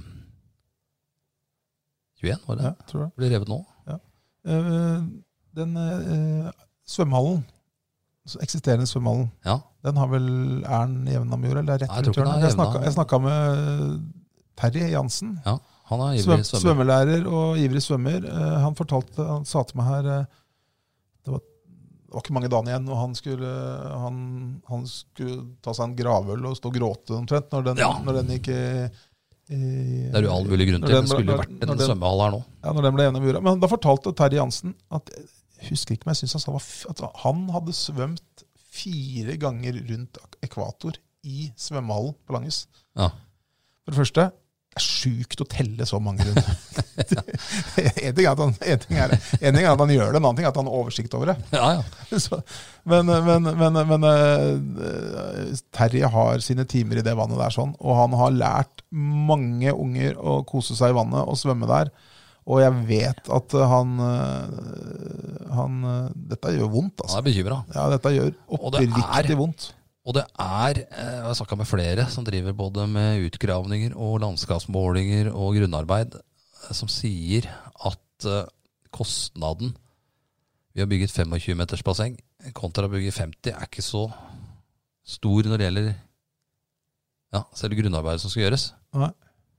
tjueen, var det? ja, tror jeg. Blir revet nå. Uh, den uh, svømmehallen, så eksisterende svømmehallen, Ja, den har vel Ern jevna med jorda, eller rett Nei, jeg tror rundt ikke den hjørnet? er Jeg snakka, jevna. jeg snakka med Terje Jansen, ja, han er svøm, ivrig svømmer. svømmelærer og ivrig svømmer. Uh, han fortalte, han sa til meg her, uh, det, var, det var ikke mange dagene igjen, og han skulle, han, han skulle ta seg en gravøl og stå og gråte omtrent, når den, Ja. når den ikke i, Det er jo all mulig grunn når til. den Det ble- skulle jo når- vært når en den- svømmehall her nå. Ja, når den ble jevna med jorda. Men da fortalte Terje Jansen at, jeg husker ikke, men jeg synes han sa det var f- at han hadde svømt fire ganger rundt ekvator i svømmehallen på Langhus. Ja. For det første, det er sjukt å telle så mange rundt. en, ting er at han, en, ting er, en ting er at han gjør det, en annen ting er at han har oversikt over det. Ja, ja. Så, men men, men, men eh, Terje har sine timer i det vannet der sånn, og han har lært mange unger å kose seg i vannet og svømme der. Og jeg vet at han, eh, han eh, dette gjør vondt, Han altså. er bekymra. Ja, dette gjør Og det er- oppriktig vondt. Og det er, eh, jeg har snakket med flere som driver både med utgravninger og landskapsmålinger og grunnarbeid, eh, som sier at eh, kostnaden ved å bygge et tjuefem meters basseng kontra å bygge femti er ikke så stor når det gjelder ja, selv grunnarbeidet som skal gjøres. Nei.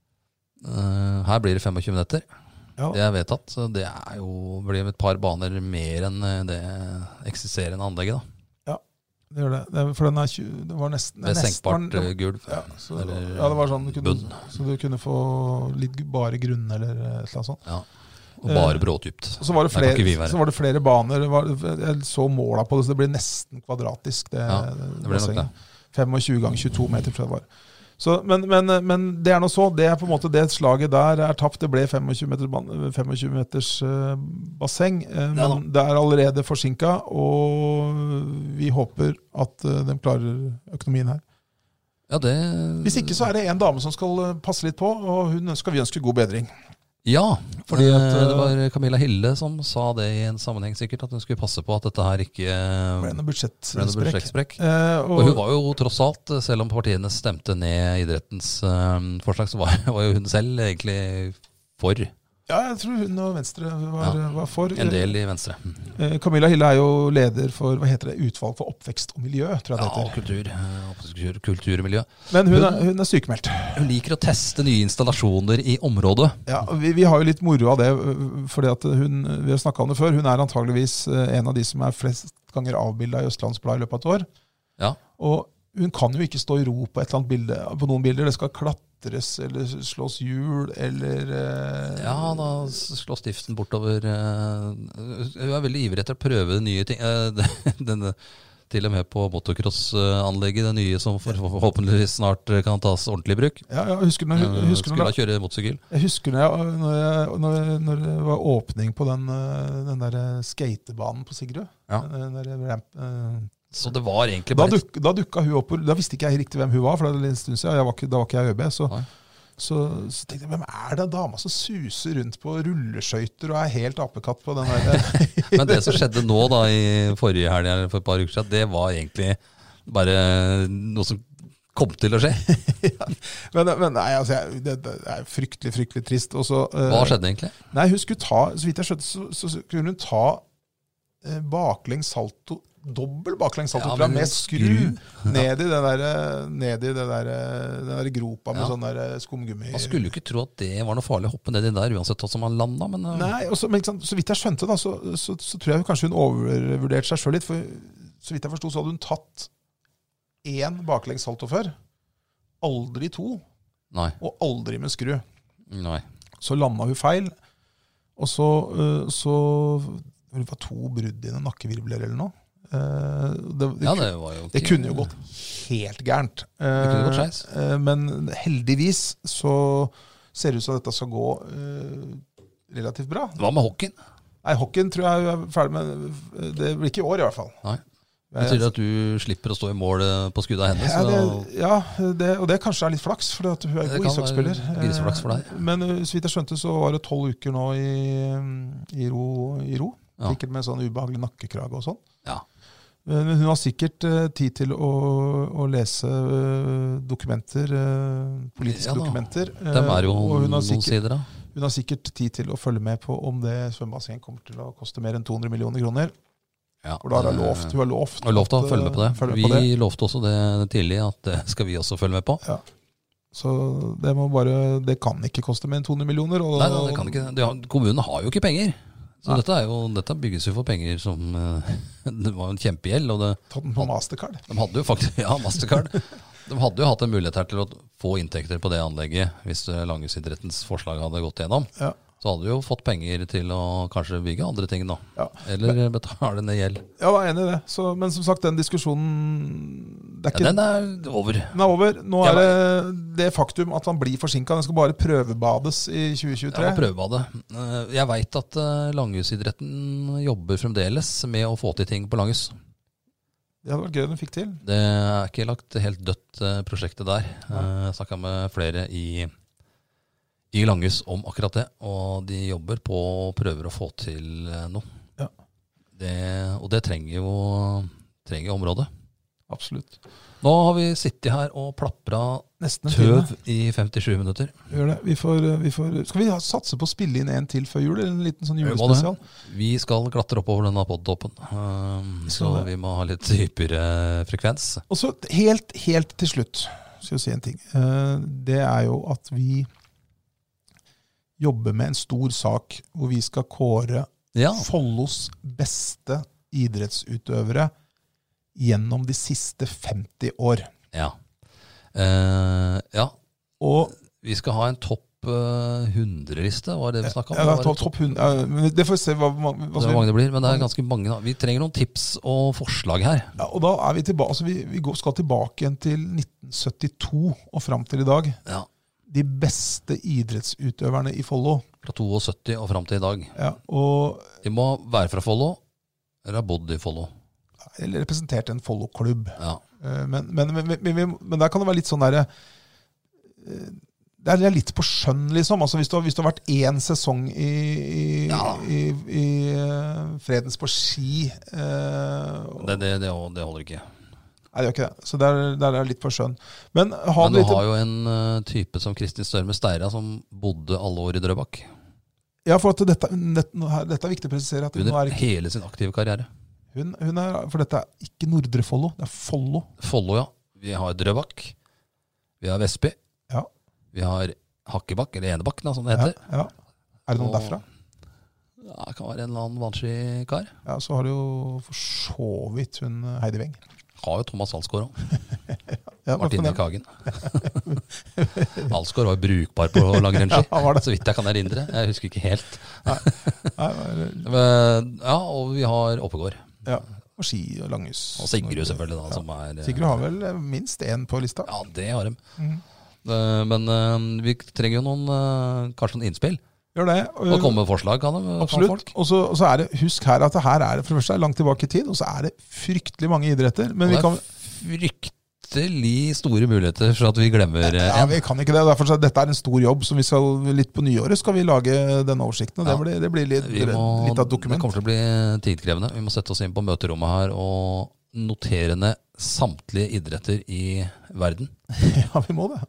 Eh, her blir det tjuefem meter. Ja. Det er vedtatt, så det er jo, blir et par baner mer enn eh, det eksisterende anlegget da. Det gjør det. det er, for den er tjue, det var nesten, Med nesten senkbart var- eh, gulv. ja, så, eller ja, det var sånn du kunne, bunn. så du kunne få litt bare grunn eller et eller annet sånt. Ja. Og bare brådypt. Så var det Der kan ikke vi flere, være. så var det flere baner. Det var, jeg så måla på det, så det ble nesten kvadratisk. Det, Ja, det ble nok det. tjuefem ganger tjueto meter, tror jeg det var. Så, men, men, men det er nå så. Det er på en måte det slaget der er tapt. Det ble tjuefem meters, ban- tjuefem meters uh, basseng. Uh, Ja da. men det er allerede forsinka, og vi håper at uh, de klarer økonomien her. Ja, det Hvis ikke så er det en dame som skal uh, passe litt på, og hun skal vi ønske god bedring. Ja, Fordi at, eh, det var Camilla Hille som sa det i en sammenheng sikkert, at hun skulle passe på at dette her ikke ble ble noe noe budsjettsprekk. budsjettsprekk. Eh, Og hun var jo tross alt, selv om partiene stemte ned idrettens eh, forslag, så var, var jo hun selv egentlig for ja, jeg tror hun og Venstre var, Ja. var for. en del i Venstre. Eh, Camilla Hille er jo leder for hva heter det, utvalg for oppvekst og miljø, tror jeg det Ja, og heter. kultur, eh, kultur, kulturmiljø. Men hun er, hun er sykemeldt. Hun liker å teste nye installasjoner i området. Ja, vi, vi har jo litt moro av det, fordi at hun, vi har snakket om det før, hun er antageligvis en av de som er flest ganger avbildet i Østlandsbladet i løpet av et år. Ja, Og hun kan jo ikke stå i ro på et eller annet bilde, på noen bilder. Det skal klatres, eller slås hjul, eller... eh, ja da slår stiften bortover. eh, Hun er veldig ivrig etter å prøve nye ting. Eh, Denne, til og med på motocross-anlegget, det nye som for- forhåpentligvis snart kan tas ordentlig i bruk. Ja, ja, jeg husker når, Eh, jeg husker Skulle når, da kjøre motorsykkel. jeg husker når, jeg, når, jeg, når, jeg, når det var åpning på den, eh, den der skatebanen på Sigrud. Ja. Den der ramp, eh, Så det var egentlig Da, bare duk, da dukka hun opp, da visste ikke jeg riktig hvem hun var, for det er en stund siden, jeg var ikke, da var ikke jeg i ØB, så, Nei. så, så tenkte jeg, hvem er det dama som suser rundt på rulleskøyter og er helt apekatt på den der? Men det som skjedde nå da i forrige helg, eller for et par uker siden, det var egentlig bare noe som kom til å skje. men, men nei, altså, jeg, det, det er fryktelig, fryktelig trist. Og så, eh, Hva skjedde egentlig? Nei, hun skulle ta, så vidt jeg skjønte, så, så, så kunne hun ta eh, baklengs salto, dobbel baklengs salto, Ja, tror jeg, men med skru, skru. ned i det der, ned i det der, den der gropa med Ja. sånn der skumgummi. Man skulle jo ikke tro at det var noe farlig å hoppe ned i der, uansett hva som man landa, men eh, Nei, og så, men ikke sant, så vidt jeg skjønte da, så, så, så tror jeg kanskje hun overvurderte seg selv litt, for så vidt jeg forstod så hadde hun tatt en baklengs salto før, aldri to, nei. og aldri med skru. nei. Så landa hun feil, og så, øh, så det var to brudd i noen nakkevirvler eller noe. Eh, det, det, Ja, det var jo det ikke kunne jo gått helt gærent. Det kunne gått skeis. Eh, Men heldigvis så ser det ut som at dette skal gå eh, relativt bra. Hva med hockeyen? Nei, hockeyen tror jeg er ferdig med. Det blir ikke i år i hvert fall. Nei. Betyr det at du slipper å stå i mål eh, på skuddet av henne? Ja, Så det, ja det, og det kanskje er litt flaks, for at hun er Det god kan ishockeyspiller. være griseflaks for deg. Eh, Men eh, så vidt jeg skjønte, så var det tolv uker nå i, i ro. I ro. Ja. Sikkert med sånn ubehagelig nakkekrage og sånn. Ja. Men hun har sikkert eh, tid til å, å lese eh, dokumenter, eh, politiske Ja da. dokumenter. eh, Dem er jo og hun har, noen sikkert, sider, da. hun har sikkert tid til å følge med på om det svømmebassenget kommer til å koste mer enn to hundre millioner kroner. Ja, For da har hun lovt, hun har lovt, Hun har lovt å at, følge med på det. eh, følge med Vi på det. lovte også det tidlig, at det skal vi også følge med på. Ja. Så det, må bare, det kan ikke koste mer enn to hundre millioner. Og, Nei, nei, det kan ikke. De har, kommunene har jo ikke penger. Så Nei. dette, er jo, dette bygges jo for penger som eh, Det var jo en kjempegjeld, og det, Tatt den på Mastercard. de hadde jo faktisk Ja, Mastercard. De hadde jo hatt en mulighet her til å få inntekter på det anlegget hvis eh, Langhus-idrettens forslag hadde gått gjennom. Ja. Så hadde de jo fått penger til å kanskje bygge andre ting, da. Ja. Eller betale ned gjeld. Jeg var enig i det. Så, men som sagt, den diskusjonen det er ikke, Ja, den er over. den er over. Nå Jeg er det det faktum at han blir forsinka. Den skal bare prøvebades i tjue Jeg tjuetre. må prøvebade. Eh, Jeg veit at eh, Langhus-idretten jobber fremdeles med å få til ting på Langhus. Det hadde vært gøy om du fikk til. Det er ikke lagt helt dødt, eh, prosjektet der. Eh, Jeg snakka med flere i, i Langhus om akkurat det, og de jobber på og prøver å få til eh, noe. Ja. Det, og det trenger jo trenger området. Absolutt. Nå har vi sittet her og plapra Nesten en time. tøv i femtisju minutter. Gjør det. Vi får, vi får, skal vi ha- satse på å spille inn en til før jul? Eller en liten sånn Vi må det. julespesial? Vi skal klatre oppover denne podtoppen, um, Vi så skal det. vi må ha litt hyppigere frekvens. Og så helt, helt til slutt skal jeg si en ting. Eh, Det er jo at vi jobber med en stor sak hvor vi skal kåre Ja, Follos beste idrettsutøvere gjennom de siste femti år. ja. Eh, ja. Og Vi skal ha en topp eh, hundre-liste, var det vi snakka om? ja, Det det, var er topp, et topp hundre, ja, men det får vi se hva, hva, hva det som er mange det blir, men det er ganske mange. Da. Vi trenger noen tips og forslag her. ja, Og da er vi tilbake, altså vi, vi går, skal tilbake igjen til nitten syttito og fram til i dag. Ja. De beste idrettsutøverne i Follo. Fra syttito og fram til i dag. Ja, og De må være fra Follo, eller ha bodd i Follo. eller representerte en Follo-klubb. Ja. Eh, Men, men, men, men, men, men der kan det være litt sånn derre eh, Det er litt på skjønn, liksom. Altså, hvis, du har, hvis du har vært én sesong i, i, Ja. i, i uh, Fredens på ski uh, Det, det, det, det holder ikke. Nei, det gjør ikke det. Så der, der er det litt for skjønn. Men, har Men du litt, har jo en uh, type som Kristin Størme Steira, som bodde alle år i Drøbak. Ja, for at dette, dette, dette er viktig å presisere. At hun Under er ikke, hele sin aktive karriere. hun, hun er, for dette er ikke Nordre Follo, det er Follo. Follo, ja. Vi har Drøbak. Vi har Vestby. Ja. Vi har Hakkebakk, eller Enebakk, da, som det heter. Ja, ja. Er det noen Og- derfra? Ja, det kan være en eller annen vanskelig kar. Ja, så har du jo for så vidt hun Heidi Weng. Har jo Thomas Alsgaard òg. Ja, Vært inne i ja, Kagen. Alsgaard var jo brukbar på langrennsski, han var det. så vidt jeg kan erindre. Jeg husker ikke helt. Nei, var- Men, ja, og vi har Oppegård. ja. Og ski og langhus. Og Sigrud selvfølgelig, da. Som er, Sigrud har vel minst én på lista. Ja, det har de. Mhm. Eh, Men eh, vi trenger jo noen, eh, kanskje noen innspill. Gjør det. Og komme med forslag, kan, de, kan Absolutt. folk. Og så, og så er det, husk her at det her er for det første er langt tilbake i tid, og så er det fryktelig mange idretter. Men Og vi det kan, er fryktelig store muligheter for at vi glemmer eh, ja, en. vi kan ikke det. Derfor så dette er en stor jobb som vi skal litt på nyåret skal vi lage denne oversikten. Og det Ja. blir, det blir litt, Vi må, litt av et det dokument. kommer til å bli tidkrevende. Vi må sette oss inn på møterommet her og notere ned samtlige idretter i verden. Ja, vi må det.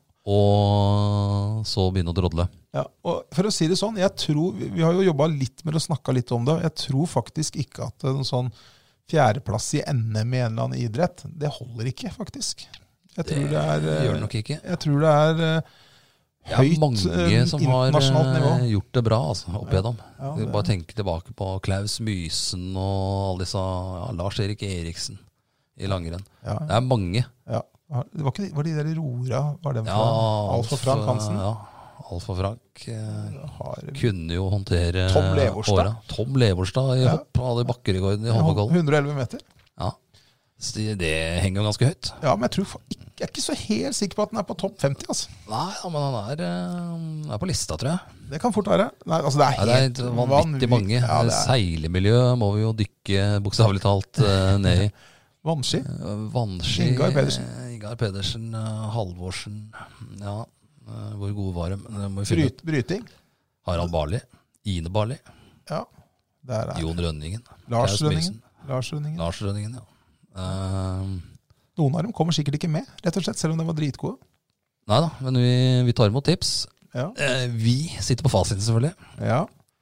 Og så begynne å drodle. Ja, og for å si det sånn, jeg tror, vi har jo jobbet litt med å snakke litt om det, jeg tror faktisk ikke at en sånn fjerdeplass i N M i en eller annen idrett, det holder ikke faktisk. Jeg tror det, er, Det eh, gjør det nok ikke. jeg tror det er eh, Det er høyt mange eh, som har internasjonalt nivå. eh, gjort det bra altså, opp igjennom. Ja, Vi det- Bare tenke tilbake på Klaus Mysen og alle disse, ja, Lars-Erik Eriksen i langrenn. Ja, Det er mange. ja. Det var, ikke, de- var de der i Rora, var dem fra Ja, Alf og Frank Hansen? Ja, Alf og Frank eh, Har kunne jo håndtere Tom Leverstad. åra. Tom Leverstad i Ja. hopp, hadde bakkerekorden i håndball. hundre og elleve meter. Ja. Så det- Det henger jo ganske høyt. Ja, men jeg, tror, fa- ikke, jeg er ikke så helt sikker på at den er på topp femti. Altså. Nei, ja, men han er, eh, er på lista, tror jeg. Det kan fort være. Nei, altså, det er Ja, det helt er vanvittig mange. Ja, det er Seilemiljø må vi jo dykke bokstavelig talt eh, ned i. vannski. Eh, Vannski. Ingar Pedersen. eh, Ingar Pedersen, eh, Halvorsen. Ja, eh, hvor gode var de? Det må vi finne ut. Bryt, bryting. Harald Barli. Ine Barli. Ja. Der er Jon Rønningen. Lars Klaus Rønningen. Mysen. Lars Rønningen. Lars Rønningen, ja. Eh, Noen av dem kommer sikkert ikke med, rett og slett, selv om de var dritgode. nei da, men vi, vi tar imot tips. Ja. Eh, vi sitter på fasiten, selvfølgelig. Ja.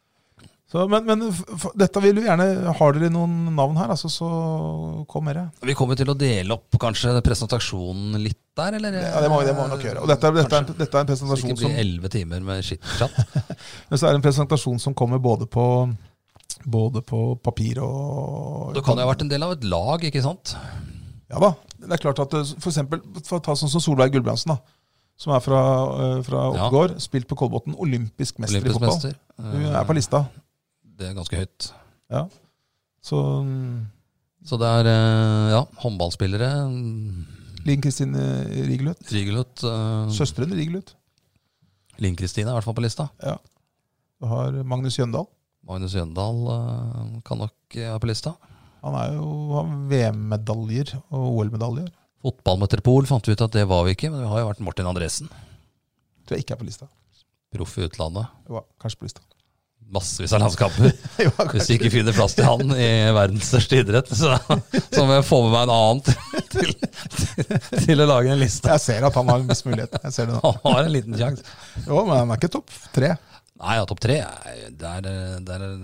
Så, men men f f dette vil vi gjerne. Har dere noen navn her, altså, så kom med det. Vi kommer til å dele opp kanskje presentasjonen litt der, eller? Ja, det må, det må vi nok gjøre. Og dette, er- dette, er, en- dette er en Så det presentasjon ikke som blir elleve timer med chit-chat. Men så er det en presentasjon som kommer både på både på papir og Du kan jo ha vært en del av et lag, ikke sant? Ja da. Det er klart at eh, for eksempel, for å ta sånn som Solveig Gulbrandsen, da, som er fra, eh, fra Ja. Oppegård, spilt på Kolbotn, olympisk mester Olympisk i fotball. mester. Hun er på lista. Det er ganske høyt. Ja. Så mm, Så det er, eh, ja, håndballspillere. Linn Kristine Rigeløt. Rigelut. Uh, Søsteren Rigeløt. Linn Kristine er i hvert fall på lista. Ja. Du har Magnus Jøndal. Magnus Jøndal eh, kan nok eh, være på lista. Han er jo har V M-medaljer og O L-medaljer. Fotballmetropol fant vi ut at det var vi ikke, men vi har jo vært Martin Andresen. Tror jeg ikke er på lista. Proff i utlandet. Det var kanskje på lista. Massevis av landskamper. Det var Hvis kanskje- vi ikke finner plass til han i verdens største idrett, så, så må jeg få med meg en annen til, til, til å lage en liste. Jeg ser at han har en viss mulighet. Jeg ser det nå. Han har en liten sjanse. Jo, men han er ikke topp tre. Nei, ja, topp tre, der, der, der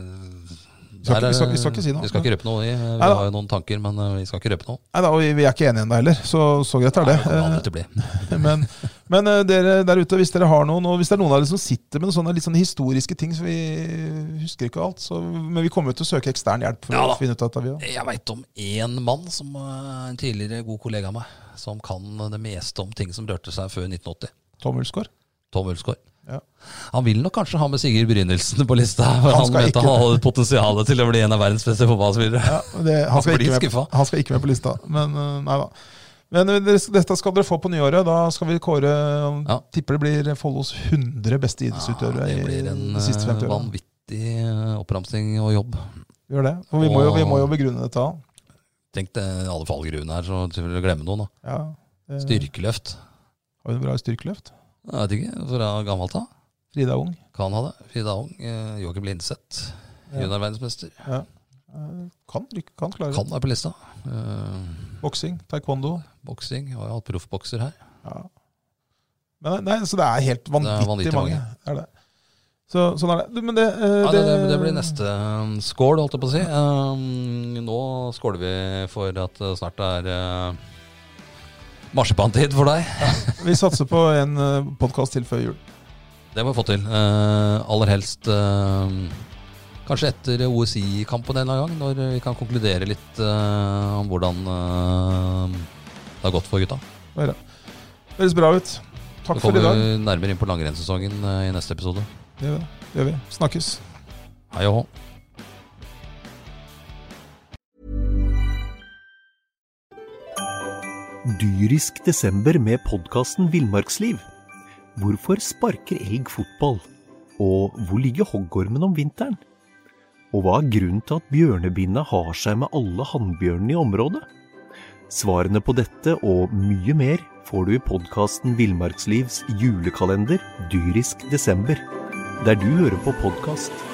skal ikke- vi skal- vi skal ikke si noe. Vi skal ikke røpe noe i. Vi Neida. har jo noen tanker, men eh, vi skal ikke røpe noe. Nei da, og vi vi er ikke enige ennå heller, så så greit er det. Nei, det kommer aldri til å bli. Men, men eh, dere der ute, hvis dere har noen, og hvis det er noen av dere som sitter med noen sånne litt sånne historiske ting, så vi husker ikke alt, så, men vi kommer jo til å søke ekstern hjelp for Ja da. å finne ut av dette. Vi, også. Jeg veit om én mann, som er en tidligere god kollega av meg, som kan det meste om ting som rørte seg før nitten åtti. Tom Ulsgaard. Tom Ulsgaard. Ja. Han vil nok kanskje ha med Sigurd Brynildsen på lista. For Han han, skal mente ikke- han hadde potensial til å bli en av verdens beste fotballspillere. Ja, det, han, Han skal blir ikke med, skuffa. han skal ikke med på lista, men eh, nei da. Men eh, dere- dette skal dere få på nyåret. Da skal vi kåre Ja. Tipper det blir Follos hundre beste idrettsutøvere det blir en i de siste femti eh, årene. vanvittig eh, oppramsing og jobb. Gjør det. Og vi må jo, vi må jo begrunne dette. Tenk det, alle fallgruene her, så vil du glemme noen. da. Ja, eh, Styrkeløft. Har vi en bra styrkeløft? Jeg vet ikke, fra gammelt da. Frida Ung. Kan ha det. Frida Ung, eh, Joakim Lindseth, Ja. juniorverdensmester. Ja. Eh, Kan, lykke- kan klare. Kan være på lista. Eh, Boksing, taekwondo. boksing, jeg har hatt proffbokser her. Ja. Men, nei, så det er helt vanvittig, vanvittig mange. mange. Det er det. Så, sånn er det. Du, Men det, eh, Ja, det, det, det blir neste um, skål, holdt jeg på å si. Um, nå skåler vi for at det snart er uh, marsipantid for deg. Vi satser på en uh, podcast til før jul. Det må vi få til. Uh, aller helst uh, kanskje etter O S I-kampen en eller annen gang, når vi kan konkludere litt uh, om hvordan uh, det har gått for gutta. Det høres bra ut. Takk Så for i kommer dag. vi nærmere inn på langrennssesongen uh, i neste episode. Det gjør vi. Det gjør vi. Snakkes. Hei og hå. Dyrisk desember med podcasten Villmarksliv. Hvorfor sparker elg fotball? Og hvor ligger hoggormen om vinteren? Og hva er grunnen til at bjørnebinna har seg med alle hannbjørnene i området? Svarene på dette og mye mer får du i podcasten Villmarkslivs julekalender Dyrisk desember, der du hører på podcast.